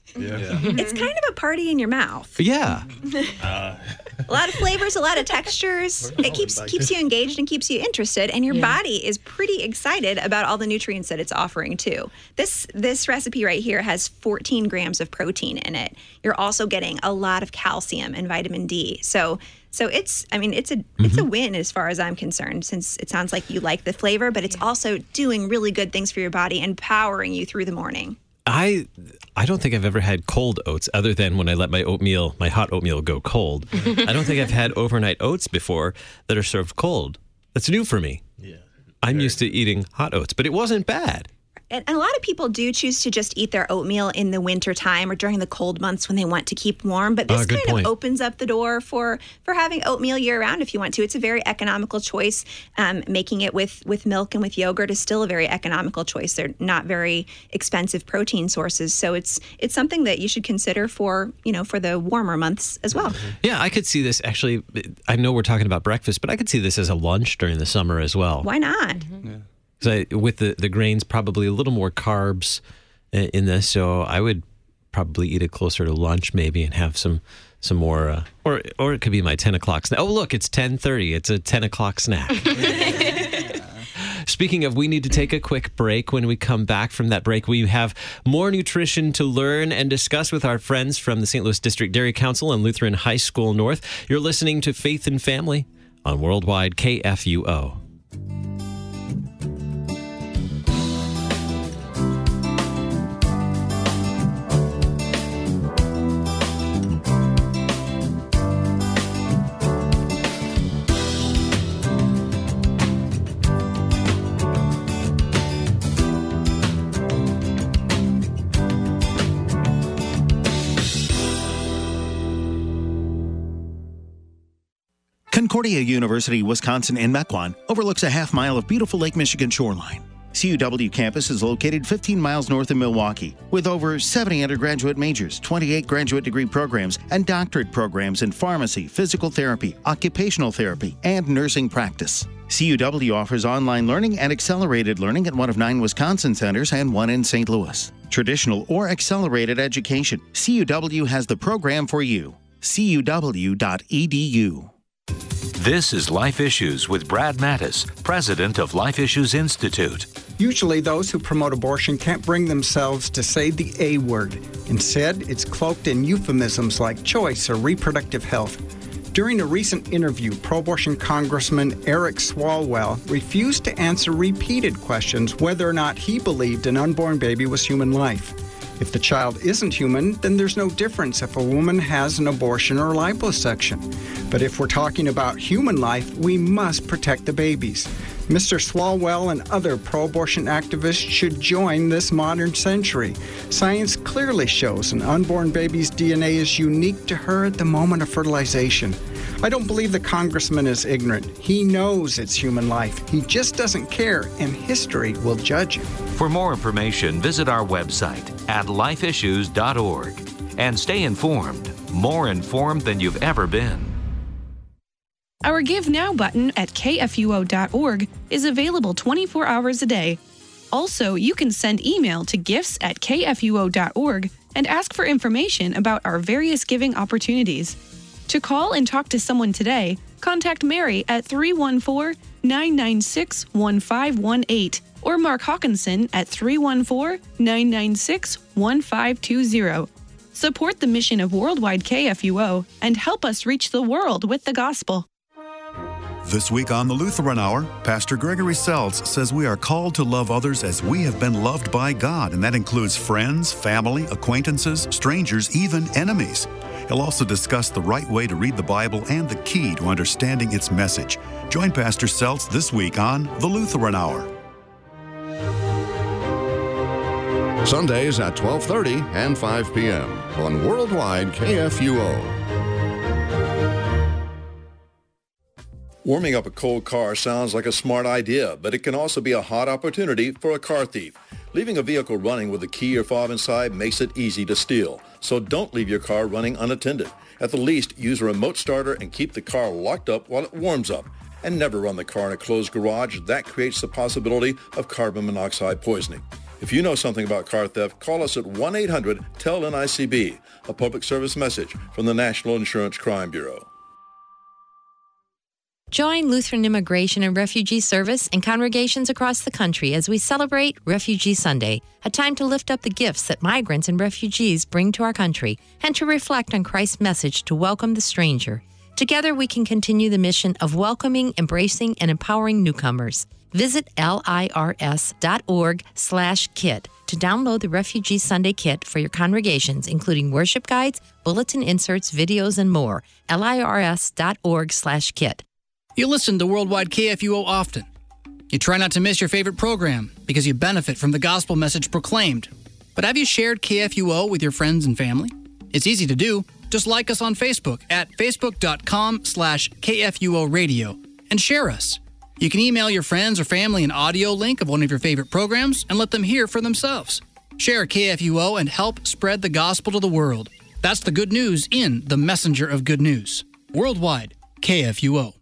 [SPEAKER 3] Yeah.
[SPEAKER 2] It's kind of a party in your mouth.
[SPEAKER 1] Yeah.
[SPEAKER 3] Uh,
[SPEAKER 2] A lot of flavors, a lot of textures. It keeps keeps you engaged and keeps you interested, and your
[SPEAKER 4] Yeah.
[SPEAKER 2] body is pretty excited about all the nutrients that it's offering too. This this recipe right here has fourteen grams of protein in it. You're also getting a lot of calcium and vitamin D. So so it's I mean it's a it's a win as far as I'm concerned, since it sounds like you like the flavor, but it's also doing really good things for your body and powering you through the morning.
[SPEAKER 1] I I don't think I've ever had cold oats other than when I let my oatmeal, my hot oatmeal go cold. I don't think I've had overnight oats before that are served cold. That's new for me.
[SPEAKER 3] yeah.
[SPEAKER 1] I'm used to eating hot oats, but it wasn't bad.
[SPEAKER 2] And a lot of people do choose to just eat their oatmeal in the winter time or during the cold months when they want to keep warm. But this
[SPEAKER 1] Ah, good
[SPEAKER 2] kind
[SPEAKER 1] point.
[SPEAKER 2] of opens up the door for for having oatmeal year round if you want to. It's a very economical choice. Um, making it with, with milk and with yogurt is still a very economical choice. They're not very expensive protein sources. So it's it's something that you should consider for, you know, for the warmer months as well.
[SPEAKER 1] Yeah, I could see this actually. I know we're talking about breakfast, but I could see this as a lunch during the summer as well.
[SPEAKER 2] Why not?
[SPEAKER 1] So with the, the grains, probably a little more carbs uh, in this. So I would probably eat it closer to lunch maybe and have some some more, uh, or or it could be my ten o'clock snack. Oh, look, it's ten thirty. It's a ten o'clock snack. Speaking of, we need to take a quick break. When we come back from that break, we have more nutrition to learn and discuss with our friends from the Saint Louis District Dairy Council and Lutheran High School North. You're listening to Faith and Family on Worldwide K F U O.
[SPEAKER 7] Concordia University, Wisconsin in Mequon overlooks a half mile of beautiful Lake Michigan shoreline. C U W campus is located fifteen miles north of Milwaukee with over seventy undergraduate majors, twenty-eight graduate degree programs, and doctorate programs in pharmacy, physical therapy, occupational therapy, and nursing practice. C U W offers online learning and accelerated learning at one of nine Wisconsin centers and one in Saint Louis. Traditional or accelerated education. C U W has the program for you. C U W dot E D U.
[SPEAKER 8] This is Life Issues with Brad Mattis, president of Life Issues Institute.
[SPEAKER 9] Usually those who promote abortion can't bring themselves to say the A word. Instead, it's cloaked in euphemisms like choice or reproductive health. During a recent interview, pro-abortion Congressman Eric Swalwell refused to answer repeated questions whether or not he believed an unborn baby was human life. If the child isn't human, then there's no difference if a woman has an abortion or liposuction. But if we're talking about human life, we must protect the babies. Mister Swalwell and other pro-abortion activists should join this modern century. Science clearly shows an unborn baby's D N A is unique to her at the moment of fertilization. I don't believe the congressman is ignorant. He knows it's human life. He just doesn't care, and history will judge him.
[SPEAKER 8] For more information, visit our website at life issues dot org and stay informed, more informed than you've ever been.
[SPEAKER 10] Our Give Now button at K F U O dot org is available twenty-four hours a day. Also, you can send email to gifts at K F U O dot org and ask for information about our various giving opportunities. To call and talk to someone today, contact Mary at three one four, nine nine six, one five one eight or Mark Hawkinson at three one four, nine nine six, one five two zero. Support the mission of Worldwide K F U O and help us reach the world with the gospel.
[SPEAKER 11] This week on the Lutheran Hour, Pastor Gregory Seltz says we are called to love others as we have been loved by God, and that includes friends, family, acquaintances, strangers, even enemies. He'll also discuss the right way to read the Bible and the key to understanding its message. Join Pastor Seltz this week on the Lutheran Hour.
[SPEAKER 12] Sundays at twelve thirty and five p.m. on Worldwide K F U O.
[SPEAKER 13] Warming up a cold car sounds like a smart idea, but it can also be a hot opportunity for a car thief. Leaving a vehicle running with a key or fob inside makes it easy to steal. So don't leave your car running unattended. At the least, use a remote starter and keep the car locked up while it warms up. And never run the car in a closed garage. That creates the possibility of carbon monoxide poisoning. If you know something about car theft, call us at one eight hundred T E L N I C B, a public service message from the National Insurance Crime Bureau.
[SPEAKER 14] Join Lutheran Immigration and Refugee Service and congregations across the country as we celebrate Refugee Sunday, a time to lift up the gifts that migrants and refugees bring to our country and to reflect on Christ's message to welcome the stranger. Together, we can continue the mission of welcoming, embracing, and empowering newcomers. Visit lirs.org slash kit to download the Refugee Sunday Kit for your congregations, including worship guides, bulletin inserts, videos, and more. lirs.org slash kit.
[SPEAKER 15] You listen to Worldwide K F U O often. You try not to miss your favorite program because you benefit from the gospel message proclaimed. But have you shared K F U O with your friends and family? It's easy to do. Just like us on Facebook at facebook.com slash KFUO radio and share us. You can email your friends or family an audio link of one of your favorite programs and let them hear for themselves. Share K F U O and help spread the gospel to the world. That's the good news in the messenger of good news. Worldwide, K F U O.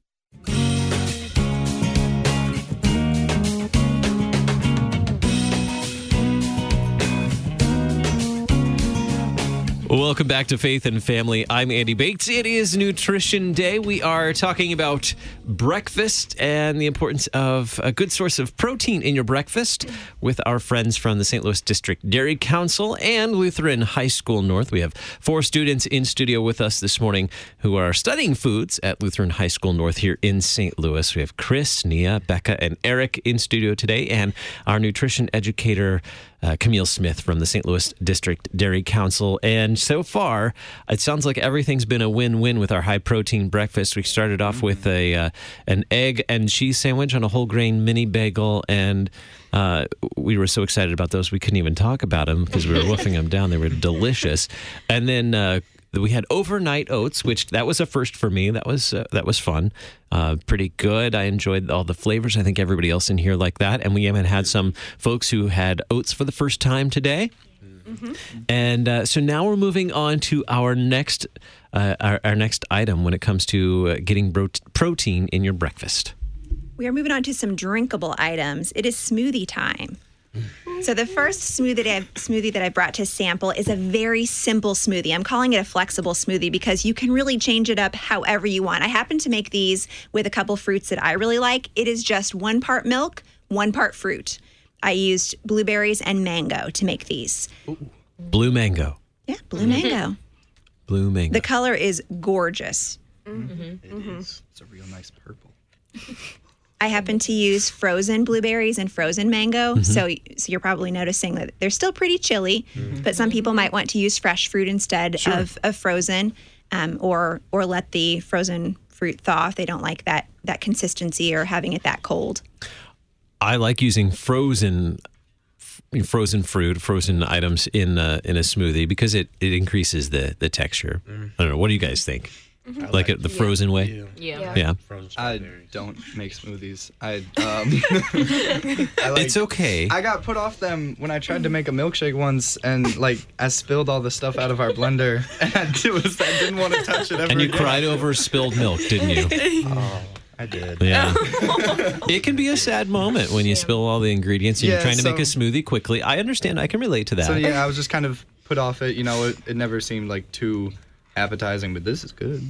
[SPEAKER 1] Welcome back to Faith and Family. I'm Andy Bates. It is Nutrition Day. We are talking about breakfast and the importance of a good source of protein in your breakfast with our friends from the Saint Louis District Dairy Council and Lutheran High School North. We have four students in studio with us this morning who are studying foods at Lutheran High School North here in Saint Louis. We have Chris, Nia, Becca, and Eric in studio today, and our nutrition educator, Uh, Camille Smith from the Saint Louis District Dairy Council. And so far, it sounds like everything's been a win-win with our high-protein breakfast. We started off with a uh, an egg and cheese sandwich on a whole grain mini bagel, and uh, we were so excited about those we couldn't even talk about them because we were wolfing them down. They were delicious. And then uh, we had overnight oats, which that was a first for me. That was uh, that was fun. Uh, pretty good. I enjoyed all the flavors. I think everybody else in here liked that. And we even had some folks who had oats for the first time today. Mm-hmm. And uh, so now we're moving on to our next uh, our, our next item when it comes to uh, getting bro- protein in your breakfast.
[SPEAKER 2] We are moving on to some drinkable items. It is smoothie time. So the first smoothie that, I've, smoothie that I brought to sample is a very simple smoothie. I'm calling it a flexible smoothie because you can really change it up however you want. I happen to make these with a couple fruits that I really like. It is just one part milk, one part fruit. I used blueberries and mango to make these.
[SPEAKER 1] Ooh. Blue mango.
[SPEAKER 2] Yeah, blue mango.
[SPEAKER 1] Blue mango.
[SPEAKER 2] The color is gorgeous.
[SPEAKER 6] Mm-hmm. It mm-hmm. is. It's a real nice purple.
[SPEAKER 2] I happen to use frozen blueberries and frozen mango, mm-hmm. so so you're probably noticing that they're still pretty chilly, mm-hmm. but some people might want to use fresh fruit instead sure. of, of frozen, um, or or let the frozen fruit thaw if they don't like that that consistency or having it that cold.
[SPEAKER 1] I like using frozen frozen fruit, frozen items in a, in a smoothie because it, it increases the, the texture. Mm. I don't know. What do you guys think? Mm-hmm. Like, like it the yeah. frozen way?
[SPEAKER 6] Yeah.
[SPEAKER 1] Yeah. yeah.
[SPEAKER 6] I don't make smoothies. I um I like,
[SPEAKER 1] it's okay.
[SPEAKER 6] I got put off them when I tried to make a milkshake once, and like I spilled all the stuff out of our blender, and I, it was, I didn't want to touch it ever
[SPEAKER 1] And you
[SPEAKER 6] again.
[SPEAKER 1] cried over spilled milk, didn't you?
[SPEAKER 6] Oh, I did.
[SPEAKER 1] Yeah. It can be a sad moment when you spill all the ingredients and
[SPEAKER 6] yeah,
[SPEAKER 1] you're trying to
[SPEAKER 6] so,
[SPEAKER 1] make a smoothie quickly. I understand. I can relate to that.
[SPEAKER 6] So yeah, I was just kind of put off it. You know, it, it never seemed like too appetizing, but this is good.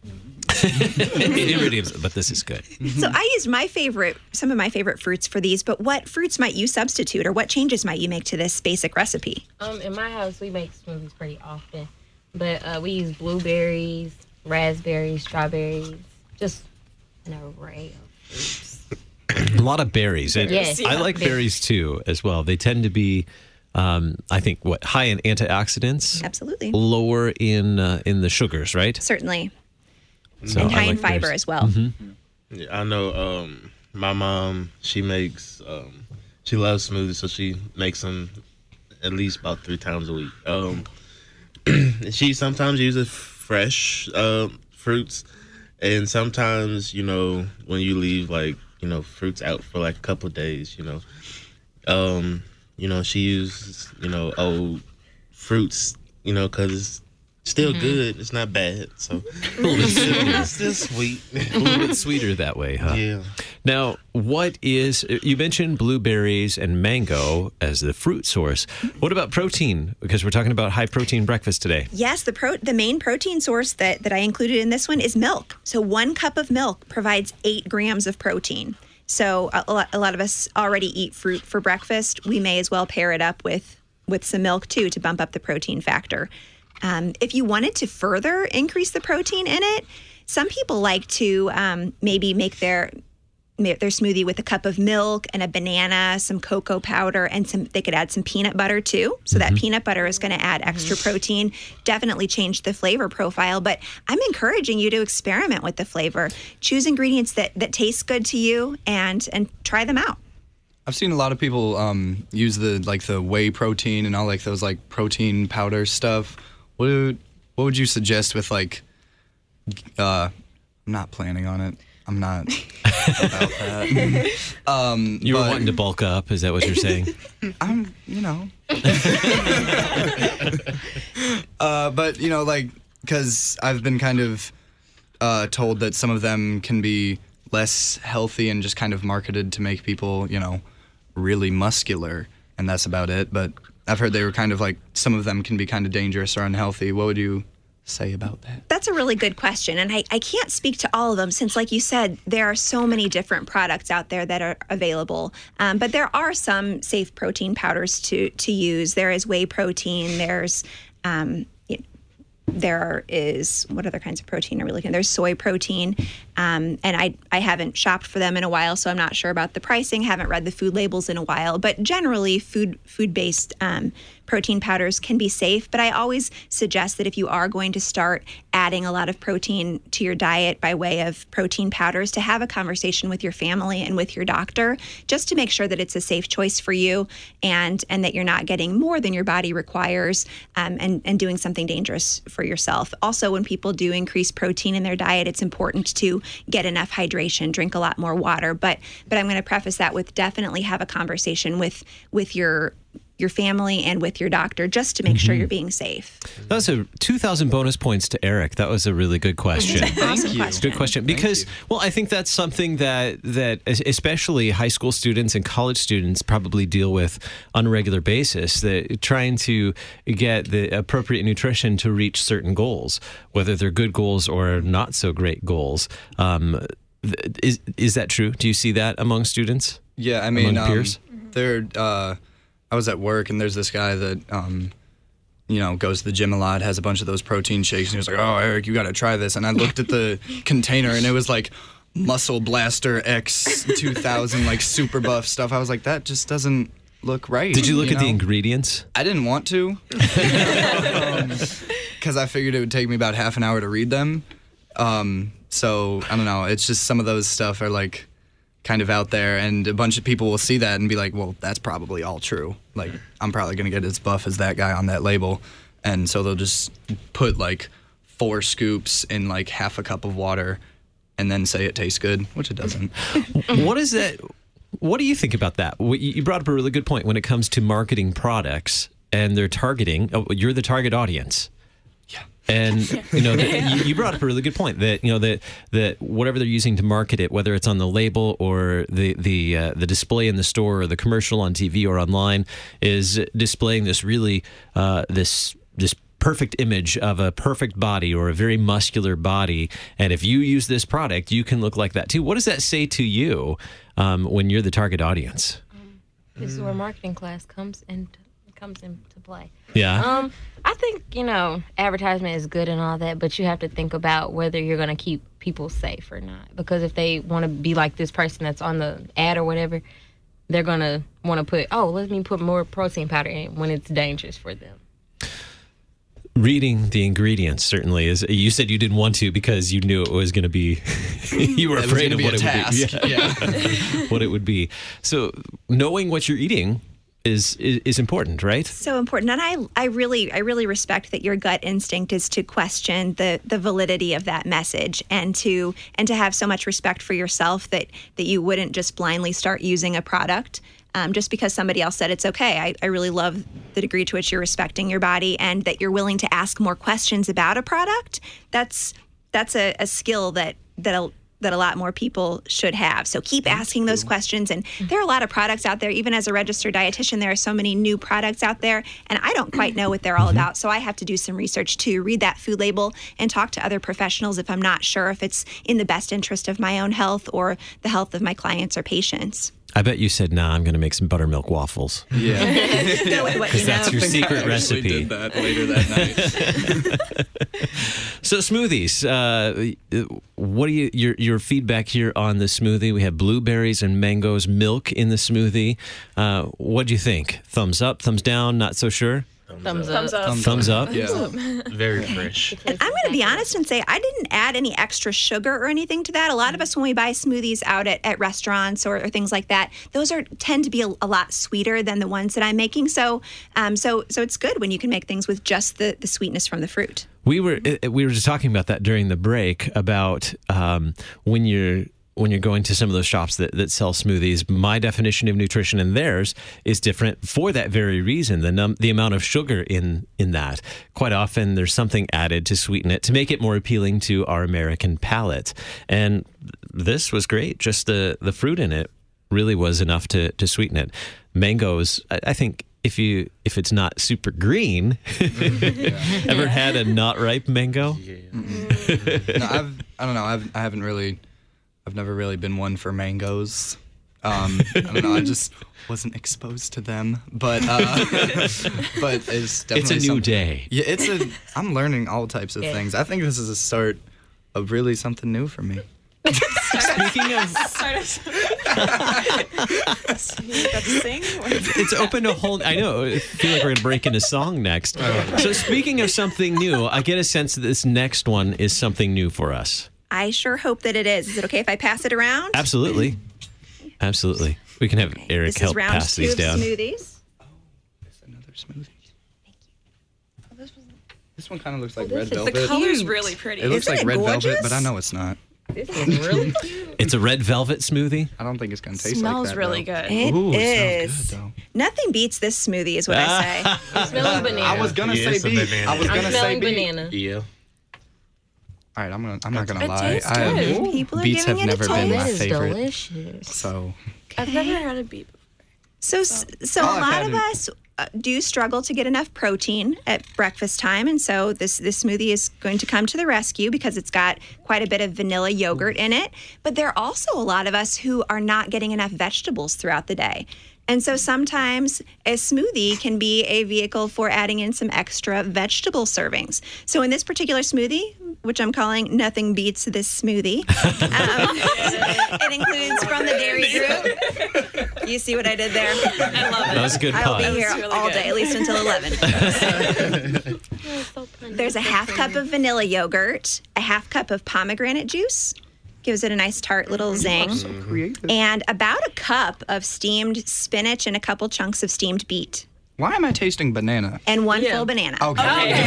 [SPEAKER 1] It really is, but this is good.
[SPEAKER 2] So I used my favorite, some of my favorite fruits for these, but what fruits might you substitute or what changes might you make to this basic recipe?
[SPEAKER 4] Um, in my house, we make smoothies pretty often, but uh, we use blueberries, raspberries, strawberries, just an array of fruits.
[SPEAKER 1] A lot of berries. And
[SPEAKER 4] yes,
[SPEAKER 1] I like berries too, as well. They tend to be Um, I think what high in antioxidants,
[SPEAKER 2] absolutely,
[SPEAKER 1] lower in uh, in the sugars, right?
[SPEAKER 2] Certainly,
[SPEAKER 1] so
[SPEAKER 2] and high
[SPEAKER 1] like
[SPEAKER 2] in fiber
[SPEAKER 1] theirs.
[SPEAKER 2] as well.
[SPEAKER 1] Mm-hmm.
[SPEAKER 3] Yeah, I know. Um, my mom, she makes, um, she loves smoothies, so she makes them at least about three times a week. Um, she sometimes uses fresh uh, fruits, and sometimes, you know, when you leave like you know fruits out for like a couple of days, you know. Um, You know, she uses, you know, old fruits, you know, because Still
[SPEAKER 1] Mhm.
[SPEAKER 3] good. It's not bad. So
[SPEAKER 1] A little bit sweeter.
[SPEAKER 3] It's still sweet.
[SPEAKER 1] A little bit sweeter that way, huh?
[SPEAKER 3] Yeah.
[SPEAKER 1] Now, what is, you mentioned blueberries and mango as the fruit source. What about protein? Because we're talking about high protein breakfast today.
[SPEAKER 2] Yes, the pro- the main protein source that, that I included in this one is milk. So one cup of milk provides eight grams of protein. So a, a lot, a lot of us already eat fruit for breakfast. We may as well pair it up with, with some milk too to bump up the protein factor. Um, if you wanted to further increase the protein in it, some people like to um, maybe make their their smoothie with a cup of milk and a banana, some cocoa powder, and some. They could add some peanut butter too. So that peanut butter is going to add extra protein. Definitely change the flavor profile. But I'm encouraging you to experiment with the flavor. Choose ingredients that that taste good to you and and try them out.
[SPEAKER 6] I've seen a lot of people um, use the like the whey protein and all like those like protein powder stuff. What would, what would you suggest with like? Uh, I'm not planning on it. I'm not about that. Um,
[SPEAKER 1] You were
[SPEAKER 6] but-
[SPEAKER 1] wanting to bulk up, is that what you're saying?
[SPEAKER 6] I'm, you know. uh, but, you know, like, because I've been kind of uh, told that some of them can be less healthy and just kind of marketed to make people, you know, really muscular, and that's about it. But I've heard they were kind of like, some of them can be kind of dangerous or unhealthy. What would you say about that?
[SPEAKER 2] That's a really good question. And I, I can't speak to all of them since, like you said, there are so many different products out there that are available. Um, but there are some safe protein powders to, to use. There is whey protein. There's, um, you there is, what other kinds of protein are we looking at? There's soy protein. Um, and I, I haven't shopped for them in a while, so I'm not sure about the pricing. Haven't read the food labels in a while. But generally, food, food-based um, protein powders can be safe. But I always suggest that if you are going to start adding a lot of protein to your diet by way of protein powders, to have a conversation with your family and with your doctor, just to make sure that it's a safe choice for you and, and that you're not getting more than your body requires um, and, and doing something dangerous for yourself. Also, when people do increase protein in their diet, it's important to get enough hydration, drink a lot more water. But but I'm going to preface that with definitely have a conversation with with your your family and with your doctor just to make sure you're being safe.
[SPEAKER 1] That was a two thousand bonus points to Eric. That was a really good question.
[SPEAKER 2] Awesome Thank you. question.
[SPEAKER 1] Good question. Because, well, I think that's something that, that especially high school students and college students probably deal with on a regular basis, that trying to get the appropriate nutrition to reach certain goals, whether they're good goals or not so great goals. Um, is, is that true? Do you see that among students?
[SPEAKER 6] Yeah, I mean,
[SPEAKER 1] among peers?
[SPEAKER 6] Um, they're... Uh, I was at work, and there's this guy that, um, you know, goes to the gym a lot, has a bunch of those protein shakes, and he was like, oh, Eric, you got to try this. And I looked at the container, and it was like Muscle Blaster X two thousand, like super buff stuff. I was like, that just doesn't look right.
[SPEAKER 1] Did you look
[SPEAKER 6] you
[SPEAKER 1] at
[SPEAKER 6] know?
[SPEAKER 1] the ingredients?
[SPEAKER 6] I didn't want to, because um, I figured it would take me about half an hour to read them. Um, so, I don't know. It's just some of those stuff are like kind of out there, and a bunch of people will see that and be like, well, that's probably all true. Like, I'm probably going to get as buff as that guy on that label. And so they'll just put like four scoops in like half a cup of water and then say it tastes good, which it doesn't.
[SPEAKER 1] What is that? What do you think about that? You brought up a really good point when it comes to marketing products and they're targeting, oh, you're the target audience. And you know, the, you, you brought up a really good point that you know that that whatever they're using to market it, whether it's on the label or the the uh, the display in the store or the commercial on T V or online, is displaying this really uh, this this perfect image of a perfect body or a very muscular body. And if you use this product, you can look like that too. What does that say to you um, when you're the target audience?
[SPEAKER 4] This is where marketing class comes into comes into play.
[SPEAKER 1] Yeah.
[SPEAKER 4] Um, I think, you know, advertisement is good and all that, but you have to think about whether you're going to keep people safe or not. Because if they want to be like this person that's on the ad or whatever, they're going to want to put, oh, let me put more protein powder in when it's dangerous for them.
[SPEAKER 1] Reading the ingredients certainly is. You said you didn't want to because you knew it was going to be. You were
[SPEAKER 6] It was
[SPEAKER 1] afraid
[SPEAKER 6] gonna
[SPEAKER 1] of
[SPEAKER 6] be
[SPEAKER 1] what
[SPEAKER 6] a
[SPEAKER 1] it
[SPEAKER 6] task.
[SPEAKER 1] would be.
[SPEAKER 6] Yeah.
[SPEAKER 1] What it would be. So knowing what you're eating is, is is important, right?
[SPEAKER 2] So important. And I I really I really respect that your gut instinct is to question the the validity of that message and to and to have so much respect for yourself that that you wouldn't just blindly start using a product um, just because somebody else said it's okay. I, I really love the degree to which you're respecting your body and that you're willing to ask more questions about a product. That's that's a, a skill that that a, that a lot more people should have. So keep asking those questions. And there are a lot of products out there. Even as a registered dietitian, there are so many new products out there, and I don't quite know what they're all about. So I have to do some research too, read that food label and talk to other professionals if I'm not sure if it's in the best interest of my own health or the health of my clients or patients.
[SPEAKER 1] I bet you said, nah, I'm going to make some buttermilk waffles.
[SPEAKER 6] Yeah.
[SPEAKER 1] Because that's your secret
[SPEAKER 6] I
[SPEAKER 1] recipe.
[SPEAKER 6] did that later that night.
[SPEAKER 1] So smoothies, uh, what do you, your, your feedback here on the smoothie? We have blueberries and mangoes, milk in the smoothie. Uh, what do you think? Thumbs up, thumbs down, not so sure?
[SPEAKER 5] Thumbs up. Thumbs up.
[SPEAKER 1] Thumbs up?
[SPEAKER 3] Yeah. Very fresh.
[SPEAKER 2] And I'm going to be honest and say I didn't add any extra sugar or anything to that. A lot of us, when we buy smoothies out at, at restaurants or, or things like that, those are tend to be a, a lot sweeter than the ones that I'm making. So, um, so, so it's good when you can make things with just the, the sweetness from the fruit.
[SPEAKER 1] We were we were just talking about that during the break about um, when you're when you're going to some of those shops that, that sell smoothies. My definition of nutrition and theirs is different for that very reason. The num- the amount of sugar in in that. Quite often there's something added to sweeten it to make it more appealing to our American palate. And this was great. Just the the fruit in it really was enough to to sweeten it. Mangoes, I, I think. If you if it's not super green, ever had a not ripe mango?
[SPEAKER 6] Yeah. no, I've I don't know. I've I haven't really, I've never really been one for mangoes. Um, I don't know. I just wasn't exposed to them. But uh, but it's definitely
[SPEAKER 1] It's a new
[SPEAKER 6] something-
[SPEAKER 1] day.
[SPEAKER 6] Yeah, it's a. I'm learning all types of
[SPEAKER 4] Yeah.
[SPEAKER 6] things. I think this is a start of really something new for me.
[SPEAKER 1] Speaking of, it's open to whole. I know. I feel like we're gonna break into song next. So speaking of something new, I get a sense that this next one is something new for us.
[SPEAKER 2] I sure hope that it is. Is it okay if I pass it around?
[SPEAKER 1] Absolutely, absolutely. We can have Eric
[SPEAKER 2] This is
[SPEAKER 1] help
[SPEAKER 2] round
[SPEAKER 1] pass
[SPEAKER 2] two
[SPEAKER 1] these
[SPEAKER 2] of
[SPEAKER 1] down.
[SPEAKER 2] smoothies.
[SPEAKER 6] Another smoothie. This one kind of looks like
[SPEAKER 4] this
[SPEAKER 6] red
[SPEAKER 4] is-
[SPEAKER 6] velvet.
[SPEAKER 5] The color's really pretty.
[SPEAKER 6] It looks
[SPEAKER 2] Isn't
[SPEAKER 6] like
[SPEAKER 2] it
[SPEAKER 6] red velvet,
[SPEAKER 2] gorgeous?
[SPEAKER 6] but I know it's not.
[SPEAKER 4] This is really cute.
[SPEAKER 1] It's a red velvet smoothie.
[SPEAKER 6] I don't think it's gonna taste
[SPEAKER 5] Smells
[SPEAKER 6] like that.
[SPEAKER 5] really
[SPEAKER 6] though.
[SPEAKER 5] good.
[SPEAKER 2] It
[SPEAKER 6] Ooh, it
[SPEAKER 2] is.
[SPEAKER 6] smells good though.
[SPEAKER 2] Nothing beats this smoothie, is what I say.
[SPEAKER 4] I'm smelling banana.
[SPEAKER 6] I was gonna
[SPEAKER 3] Yeah,
[SPEAKER 6] say
[SPEAKER 3] it's a
[SPEAKER 6] B.
[SPEAKER 3] banana.
[SPEAKER 6] I was
[SPEAKER 4] I'm
[SPEAKER 6] gonna say
[SPEAKER 4] smelling
[SPEAKER 6] B.
[SPEAKER 4] banana.
[SPEAKER 3] Yeah.
[SPEAKER 6] All right, I'm gonna. I'm not gonna
[SPEAKER 5] It
[SPEAKER 6] lie.
[SPEAKER 5] tastes
[SPEAKER 6] I,
[SPEAKER 5] good.
[SPEAKER 2] People are
[SPEAKER 6] beets have
[SPEAKER 2] giving it a
[SPEAKER 6] never been
[SPEAKER 2] taste.
[SPEAKER 6] my
[SPEAKER 4] That is
[SPEAKER 6] favorite.
[SPEAKER 4] delicious.
[SPEAKER 6] So
[SPEAKER 5] I've never had a beet before.
[SPEAKER 2] So, so
[SPEAKER 6] Oh,
[SPEAKER 2] a
[SPEAKER 6] I've
[SPEAKER 2] lot
[SPEAKER 6] had
[SPEAKER 2] of
[SPEAKER 6] it.
[SPEAKER 2] us uh, do struggle to get enough protein at breakfast time, and so this this smoothie is going to come to the rescue because it's got quite a bit of vanilla yogurt in it. But there are also a lot of us who are not getting enough vegetables throughout the day. And so sometimes a smoothie can be a vehicle for adding in some extra vegetable servings. So in this particular smoothie, which I'm calling Nothing Beats This Smoothie, um, it includes from the dairy group. You see what I did there?
[SPEAKER 5] I love it.
[SPEAKER 1] That was a good
[SPEAKER 2] I'll
[SPEAKER 1] pun.
[SPEAKER 2] be here
[SPEAKER 5] That was really
[SPEAKER 2] all
[SPEAKER 5] good.
[SPEAKER 2] day, at least until eleven. There's a half cup of vanilla yogurt, a half cup of pomegranate juice, gives it a nice tart little zing, and about a cup of steamed spinach and a couple chunks of steamed beet,
[SPEAKER 6] why am I tasting banana?
[SPEAKER 2] and one
[SPEAKER 4] Yeah.
[SPEAKER 2] full banana.
[SPEAKER 6] Okay.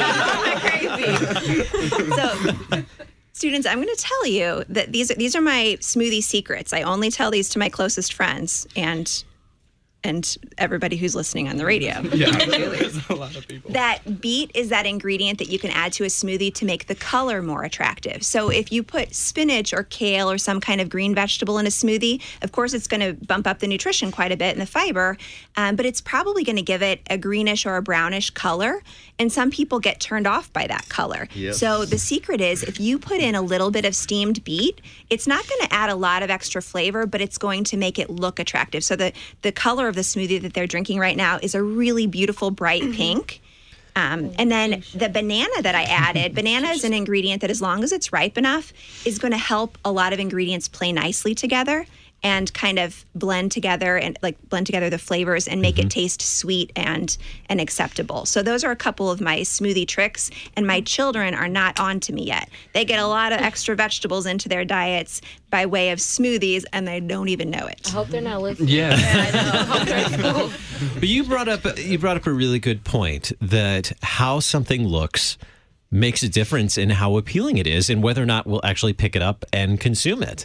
[SPEAKER 2] So, students, I'm going to tell you that these are, these are my smoothie secrets. I only tell these to my closest friends and and everybody who's listening on the radio.
[SPEAKER 6] Yeah, there's a lot of people.
[SPEAKER 2] That beet is that ingredient that you can add to a smoothie to make the color more attractive. So if you put spinach or kale or some kind of green vegetable in a smoothie, of course it's going to bump up the nutrition quite a bit and the fiber, um, but it's probably going to give it a greenish or a brownish color. And some people get turned off by that color.
[SPEAKER 3] Yes.
[SPEAKER 2] So the secret is if you put in a little bit of steamed beet, it's not going to add a lot of extra flavor, but it's going to make it look attractive. So the, the color of the smoothie that they're drinking right now is a really beautiful bright pink. Um, and then the banana that I added, banana is an ingredient that as long as it's ripe enough is going to help a lot of ingredients play nicely together and kind of blend together and like blend together the flavors and make it taste sweet and and acceptable. So those are a couple of my smoothie tricks, and my children are not on to me yet. They get a lot of extra vegetables into their diets by way of smoothies and they don't even know it.
[SPEAKER 4] I hope they're not listening.
[SPEAKER 1] Yeah.
[SPEAKER 4] I know. I hope they're at school.
[SPEAKER 1] But you brought up you brought up a really good point that how something looks makes a difference in how appealing it is and whether or not we'll actually pick it up and consume it.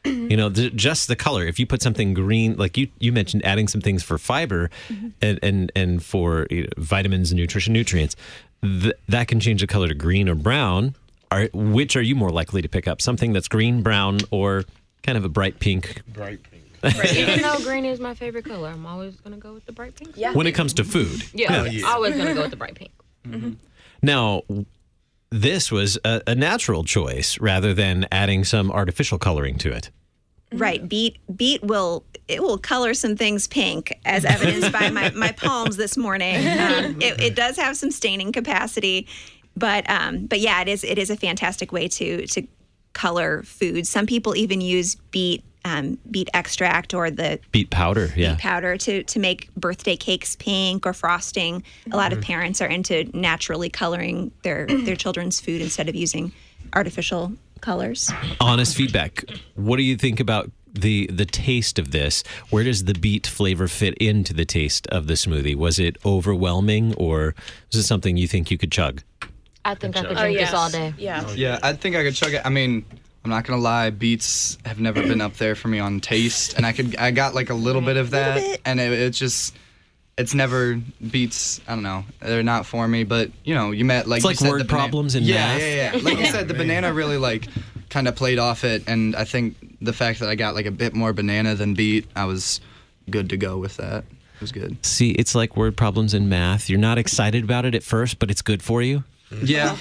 [SPEAKER 1] You know, th- just the color. If you put something green, like you, you mentioned adding some things for fiber mm-hmm. and, and, and for you know, vitamins, nutrition, nutrients, th- that can change the color to green or brown. Are, which are you more likely to pick up? Something that's green, brown, or kind of a bright pink?
[SPEAKER 3] Bright pink.
[SPEAKER 4] Right. Even though green is my favorite color, I'm always going to go with the bright pink.
[SPEAKER 1] Yeah. When it comes to food.
[SPEAKER 4] Yeah, yeah. yeah. always going to go with the bright pink.
[SPEAKER 1] Mm-hmm. Now, this was a, a natural choice rather than adding some artificial coloring to it.
[SPEAKER 2] Right. Beet beet will it will color some things pink, as evidenced by my, my palms this morning. Um, it, it does have some staining capacity, but um, but yeah, it is it is a fantastic way to to color foods. Some people even use beet um, beet extract or the
[SPEAKER 1] beet powder, yeah,
[SPEAKER 2] beet powder to to make birthday cakes pink or frosting. A lot of parents are into naturally coloring their their children's food instead of using artificial colors.
[SPEAKER 1] Honest feedback. What do you think about the the taste of this? Where does the beet flavor fit into the taste of the smoothie? Was it overwhelming, or was it something you think you could chug?
[SPEAKER 4] I think I could
[SPEAKER 5] Oh,
[SPEAKER 4] drink
[SPEAKER 5] yes.
[SPEAKER 4] this all day.
[SPEAKER 5] Yeah.
[SPEAKER 6] Yeah, I think I could chug it. I mean, I'm not gonna lie, beets have never been up there for me on taste, and I could I got like a little bit of that,
[SPEAKER 2] bit.
[SPEAKER 6] and it, it just it's never beets. I don't know, they're not for me. But you know, you met like
[SPEAKER 1] It's
[SPEAKER 6] you
[SPEAKER 1] like
[SPEAKER 6] said,
[SPEAKER 1] word
[SPEAKER 6] the bana-
[SPEAKER 1] problems in
[SPEAKER 6] yeah,
[SPEAKER 1] math.
[SPEAKER 6] Yeah, yeah, Like you said, the banana really like kind of played off it, and I think the fact that I got like a bit more banana than beet, I was good to go with that. It was good.
[SPEAKER 1] See, it's like word problems in math. You're not excited about it at first, but it's good for you.
[SPEAKER 6] Yeah.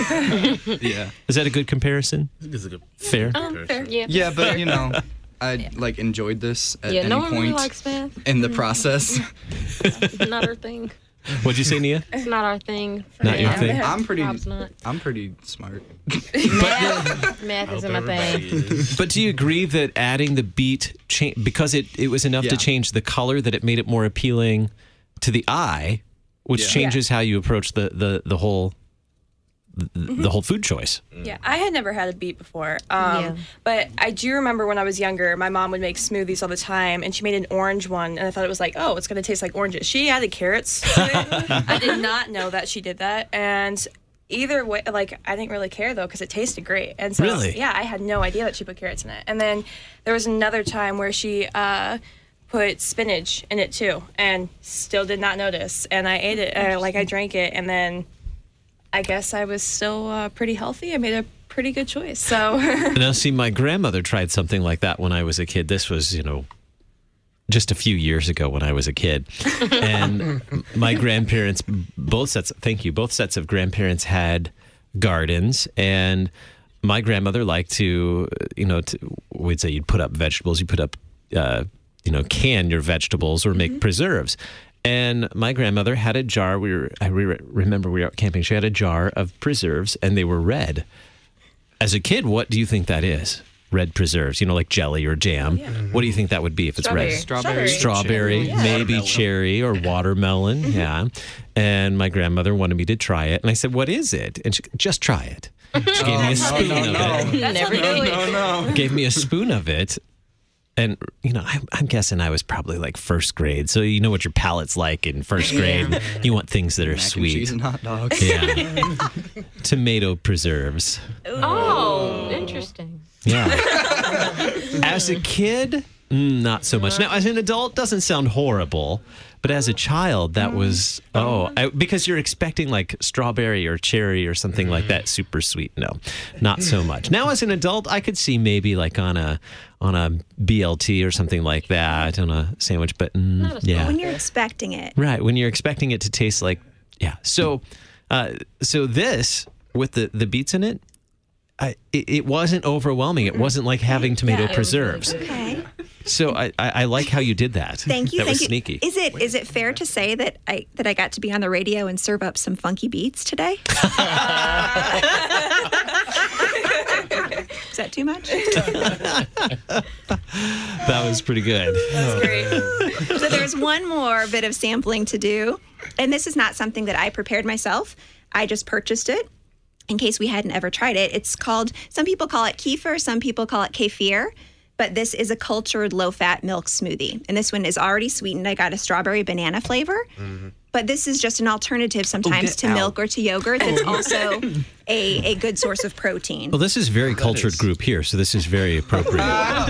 [SPEAKER 6] Yeah.
[SPEAKER 1] Is that a good comparison?
[SPEAKER 3] I think it's a good
[SPEAKER 1] Fair.
[SPEAKER 4] Um, fair. Yeah.
[SPEAKER 6] Yeah, but you know, I like enjoyed this at
[SPEAKER 4] Yeah,
[SPEAKER 6] any
[SPEAKER 4] no one really
[SPEAKER 6] point
[SPEAKER 4] likes math.
[SPEAKER 6] in the process.
[SPEAKER 4] It's not our thing.
[SPEAKER 1] What'd you say, Nia?
[SPEAKER 4] It's not our thing.
[SPEAKER 1] Not your
[SPEAKER 4] Yeah.
[SPEAKER 1] thing?
[SPEAKER 6] I'm pretty.
[SPEAKER 4] Rob's not.
[SPEAKER 6] I'm pretty smart.
[SPEAKER 4] Math, math isn't my thing.
[SPEAKER 1] But do you agree that adding the beet, cha- because it, it was enough
[SPEAKER 6] Yeah.
[SPEAKER 1] to change the color, that it made it more appealing to the eye, which
[SPEAKER 6] Yeah.
[SPEAKER 1] changes how you approach the, the, the whole the, the whole food choice?
[SPEAKER 5] Yeah, I had never had a beet before. Um,
[SPEAKER 4] Yeah.
[SPEAKER 5] But I do remember when I was younger, my mom would make smoothies all the time, and she made an orange one, and I thought it was like, oh, it's going to taste like oranges. She added carrots to it. I did not know that she did that. And either way, like, I didn't really care, though, because it tasted great. And so,
[SPEAKER 1] Really?
[SPEAKER 5] yeah, I had no idea that she put carrots in it. And then there was another time where she uh, put spinach in it, too, and still did not notice. And I ate it, uh, like, I drank it, and then I guess I was still uh, pretty healthy. I made a pretty good choice. So
[SPEAKER 1] Now, see, my grandmother tried something like that when I was a kid. This was, you know, just a few years ago when I was a kid. And my grandparents, both sets, thank you, both sets of grandparents had gardens. And my grandmother liked to, you know, to, we'd say you'd put up vegetables, you put up, uh, you know, can your vegetables or make preserves. And my grandmother had a jar. We were, I re- remember we were out camping. She had a jar of preserves, and they were red. As a kid, what do you think that is? Red preserves, you know, like jelly or jam.
[SPEAKER 5] yeah.
[SPEAKER 1] What do you think that would be if it's
[SPEAKER 4] Strawberry.
[SPEAKER 1] red?
[SPEAKER 6] Strawberry.
[SPEAKER 1] Strawberry,
[SPEAKER 5] Yeah.
[SPEAKER 1] maybe
[SPEAKER 3] Watermelon.
[SPEAKER 1] cherry or watermelon. Yeah. And my grandmother wanted me to try it. And I said, what is it? And she just try it. She gave me a spoon
[SPEAKER 6] no,
[SPEAKER 1] of
[SPEAKER 6] no.
[SPEAKER 1] it.
[SPEAKER 4] Never do it.
[SPEAKER 6] No, no.
[SPEAKER 1] Gave me a spoon of it. And, you know, I, I'm guessing I was probably like first grade. So you know what your palate's like in first grade. You want things that are
[SPEAKER 6] Mac and
[SPEAKER 1] sweet.
[SPEAKER 6] cheese and hot dogs.
[SPEAKER 1] Yeah. Tomato preserves.
[SPEAKER 4] Oh, interesting.
[SPEAKER 1] Yeah. As a kid, mm, not so much. Now, as an adult, doesn't sound horrible. But as a child, that was, oh, I, because you're expecting like strawberry or cherry or something like that, super sweet. No, not so much. Now, as an adult, I could see maybe like on a on a B L T or something like that on a sandwich. But mm, yeah,
[SPEAKER 2] When you're expecting it.
[SPEAKER 1] right. When you're expecting it to taste like, yeah. So, uh, so this with the the beets in it, I, it, it wasn't overwhelming. It wasn't like having tomato
[SPEAKER 4] Yeah, it was really
[SPEAKER 1] preserves.
[SPEAKER 4] good.
[SPEAKER 2] Okay.
[SPEAKER 1] So I, I, I like how you did that.
[SPEAKER 2] Thank you.
[SPEAKER 1] That
[SPEAKER 2] thank
[SPEAKER 1] was
[SPEAKER 2] you.
[SPEAKER 1] sneaky.
[SPEAKER 2] Is it is it fair to say that I that I got to be on the radio and serve up some funky beats today? Is that too much?
[SPEAKER 1] That was pretty good.
[SPEAKER 5] That's great.
[SPEAKER 2] So there's one more bit of sampling to do. And this is not something that I prepared myself. I just purchased it in case we hadn't ever tried it. It's called, some people call it kefir, some people call it kefir. But this is a cultured low-fat milk smoothie. And this one is already sweetened. I got a strawberry banana flavor.
[SPEAKER 3] Mm-hmm.
[SPEAKER 2] but this is just an alternative sometimes
[SPEAKER 1] get
[SPEAKER 2] to
[SPEAKER 1] out.
[SPEAKER 2] milk or to yogurt. It's also a, a good source of protein.
[SPEAKER 1] Well, this is a very cultured group here, so this is very appropriate.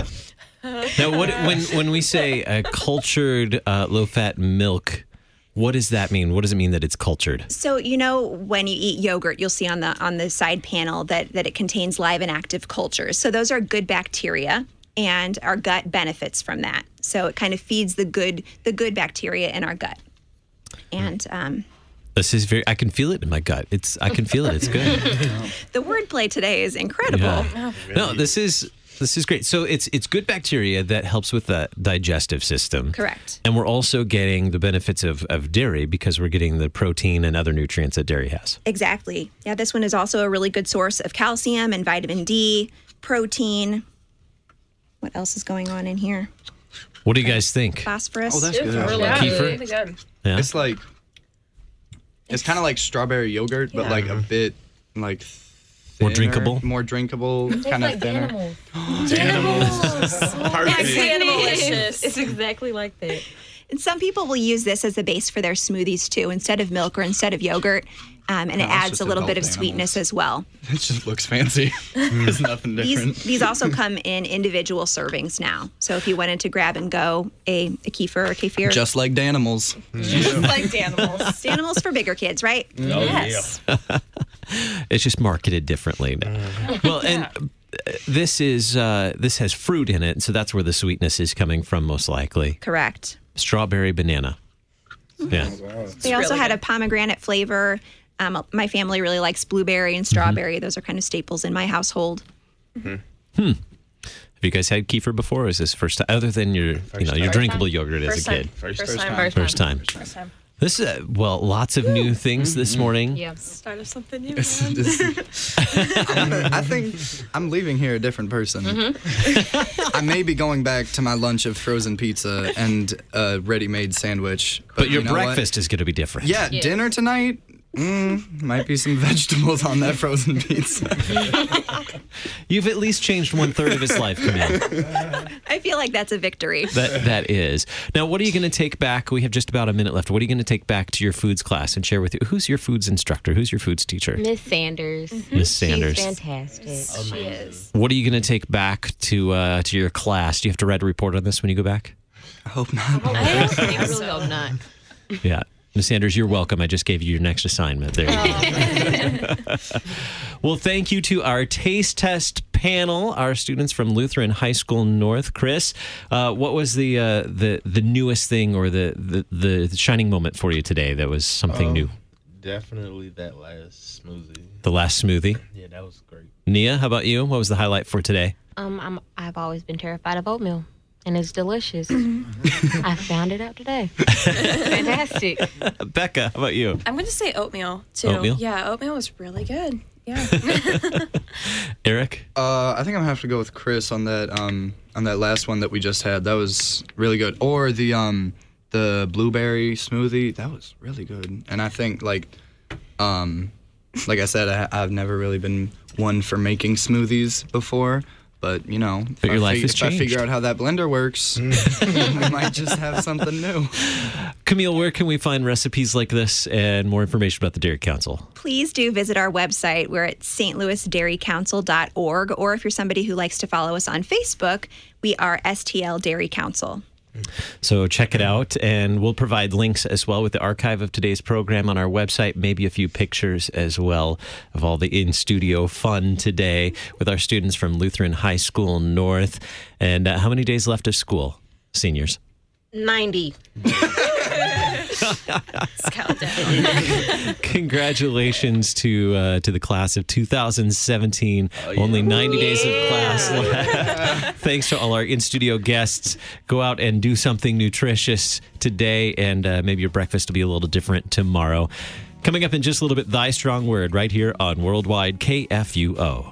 [SPEAKER 1] Now, what when when we say a cultured uh, low-fat milk, what does that mean? What does it mean that it's cultured?
[SPEAKER 2] So, you know, when you eat yogurt, you'll see on the on the side panel that, that it contains live and active cultures. So those are good bacteria, and our gut benefits from that. So it kind of feeds the good the good bacteria in our gut. And um,
[SPEAKER 1] This is very. I can feel it in my gut. It's. I can feel it. It's good.
[SPEAKER 2] the wordplay today is incredible.
[SPEAKER 1] Yeah. No, this is this is great. So it's it's good bacteria that helps with the digestive system.
[SPEAKER 2] Correct.
[SPEAKER 1] And we're also getting the benefits of, of dairy because we're getting the protein and other nutrients that dairy has.
[SPEAKER 2] Exactly. Yeah, this one is also a really good source of calcium and vitamin D, protein. What else is going on in here?
[SPEAKER 1] What do you guys think?
[SPEAKER 2] Phosphorus.
[SPEAKER 6] Oh, that's
[SPEAKER 5] It's
[SPEAKER 6] good.
[SPEAKER 5] really
[SPEAKER 1] Kefir?
[SPEAKER 5] good. Really good.
[SPEAKER 1] Yeah.
[SPEAKER 6] It's like it's kind of like strawberry yogurt, but
[SPEAKER 5] Yeah.
[SPEAKER 6] like a bit like
[SPEAKER 1] More
[SPEAKER 6] thinner,
[SPEAKER 1] drinkable?
[SPEAKER 6] more drinkable, kind of thinner.
[SPEAKER 5] Animals.
[SPEAKER 3] Perfect.
[SPEAKER 5] Animalicious.
[SPEAKER 4] It's exactly like that.
[SPEAKER 2] And some people will use this as a base for their smoothies too, instead of milk or instead of yogurt. Um, and
[SPEAKER 6] No,
[SPEAKER 2] it
[SPEAKER 6] it's
[SPEAKER 2] adds
[SPEAKER 6] just
[SPEAKER 2] a little bit of
[SPEAKER 6] adult
[SPEAKER 2] sweetness as well.
[SPEAKER 6] It just looks fancy. There's nothing different.
[SPEAKER 2] These these also come in individual servings now. So if you wanted to grab and go a, a kefir or kefir.
[SPEAKER 6] Just like Danimals.
[SPEAKER 2] Just like Danimals. Danimals for bigger kids, right?
[SPEAKER 3] Oh,
[SPEAKER 2] yes.
[SPEAKER 1] It's just marketed differently now. Well, and uh, this is uh, this has fruit in it, so that's where the sweetness is coming from, most likely.
[SPEAKER 2] Correct.
[SPEAKER 1] Strawberry banana. Yeah.
[SPEAKER 2] They also had a pomegranate flavor. Um, my family really likes blueberry and strawberry. Those are kind of staples in my household.
[SPEAKER 1] Hmm. Have you guys had kefir before, or is this first time? Other than your, you know, your
[SPEAKER 5] time.
[SPEAKER 1] drinkable yogurt as
[SPEAKER 5] First
[SPEAKER 1] a
[SPEAKER 5] time.
[SPEAKER 1] kid.
[SPEAKER 3] First,
[SPEAKER 5] First
[SPEAKER 3] first
[SPEAKER 5] time.
[SPEAKER 3] time.
[SPEAKER 1] First time.
[SPEAKER 5] First time.
[SPEAKER 1] This is, uh, well, lots of new things this morning.
[SPEAKER 4] Yeah.
[SPEAKER 5] Start of something new.
[SPEAKER 6] It's just- I'm- I think I'm leaving here a different person. I may be going back to my lunch of frozen pizza and a ready-made sandwich. But,
[SPEAKER 1] But your
[SPEAKER 6] you know what?
[SPEAKER 1] breakfast is going to be different.
[SPEAKER 6] Yeah,
[SPEAKER 4] Yes.
[SPEAKER 6] dinner tonight. Mm, might be some vegetables on that frozen pizza.
[SPEAKER 1] You've at least changed one third of his life, Camille.
[SPEAKER 2] I feel like that's a victory.
[SPEAKER 1] That that is. Now, what are you going to take back? We have just about a minute left. What are you going to take back to your foods class and share with you? Who's your foods instructor? Who's your foods teacher?
[SPEAKER 4] Miss Sanders.
[SPEAKER 1] Miss Sanders.
[SPEAKER 4] She's fantastic.
[SPEAKER 5] She is.
[SPEAKER 1] What are you going to take back to uh, to your class? Do you have to write a report on this when you go back?
[SPEAKER 6] I hope not.
[SPEAKER 4] I really hope not.
[SPEAKER 1] Yeah. Miz Sanders, you're welcome. I just gave you your next assignment. There you go. Well, thank you to our taste test panel, our students from Lutheran High School North. Chris, uh, what was the uh, the the newest thing or the, the, the shining moment for you today that was something
[SPEAKER 3] Um,
[SPEAKER 1] new?
[SPEAKER 3] Definitely that last smoothie.
[SPEAKER 1] The last smoothie?
[SPEAKER 3] Yeah, that was great.
[SPEAKER 1] Nia, how about you? What was the highlight for today?
[SPEAKER 4] Um, I'm, I've always been terrified of oatmeal, and it's delicious. I found it out today. Fantastic.
[SPEAKER 1] Becca, how about you?
[SPEAKER 5] I'm going to say oatmeal, too.
[SPEAKER 1] Oatmeal?
[SPEAKER 5] Yeah, oatmeal was really good. Yeah.
[SPEAKER 1] Eric?
[SPEAKER 6] Uh, I think I'm gonna have to go with Chris on that. Um, on that last one that we just had. That was really good. Or the um, the blueberry smoothie. That was really good. And I think like, um, like I said, I, I've never really been one for making smoothies before. But, you know, if,
[SPEAKER 1] But your
[SPEAKER 6] I,
[SPEAKER 1] life
[SPEAKER 6] fig-
[SPEAKER 1] has
[SPEAKER 6] if I
[SPEAKER 1] changed.
[SPEAKER 6] figure out how that blender works, we might just have something new.
[SPEAKER 1] Camille, where can we find recipes like this and more information about the Dairy Council?
[SPEAKER 2] Please do visit our website. We're at s t louis dairy council dot org. Or if you're somebody who likes to follow us on Facebook, we are S T L Dairy Council.
[SPEAKER 1] So check it out, and we'll provide links as well with the archive of today's program on our website, maybe a few pictures as well of all the in-studio fun today with our students from Lutheran High School North. And uh, how many days left of school, seniors?
[SPEAKER 4] ninety.
[SPEAKER 1] Congratulations to uh, to the class of two thousand seventeen. Only ninety days of class left. Thanks to all our in-studio guests. Go out and do something nutritious today, and uh, maybe your breakfast will be a little different tomorrow. Coming up in just a little bit, Thy Strong Word right here on Worldwide K F U O.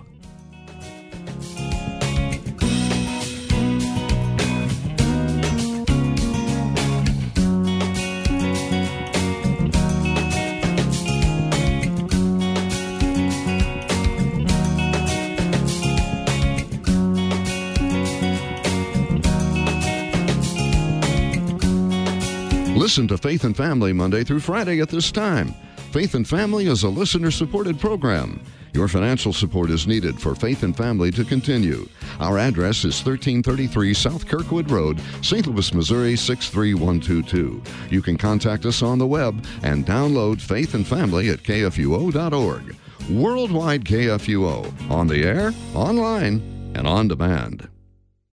[SPEAKER 12] Listen to Faith and Family Monday through Friday at this time. Faith and Family is a listener-supported program. Your financial support is needed for Faith and Family to continue. Our address is thirteen thirty-three South Kirkwood Road, Saint Louis, Missouri six three one two two. You can contact us on the web and download Faith and Family at K F U O dot org. Worldwide K F U O, on the air, online, and on demand.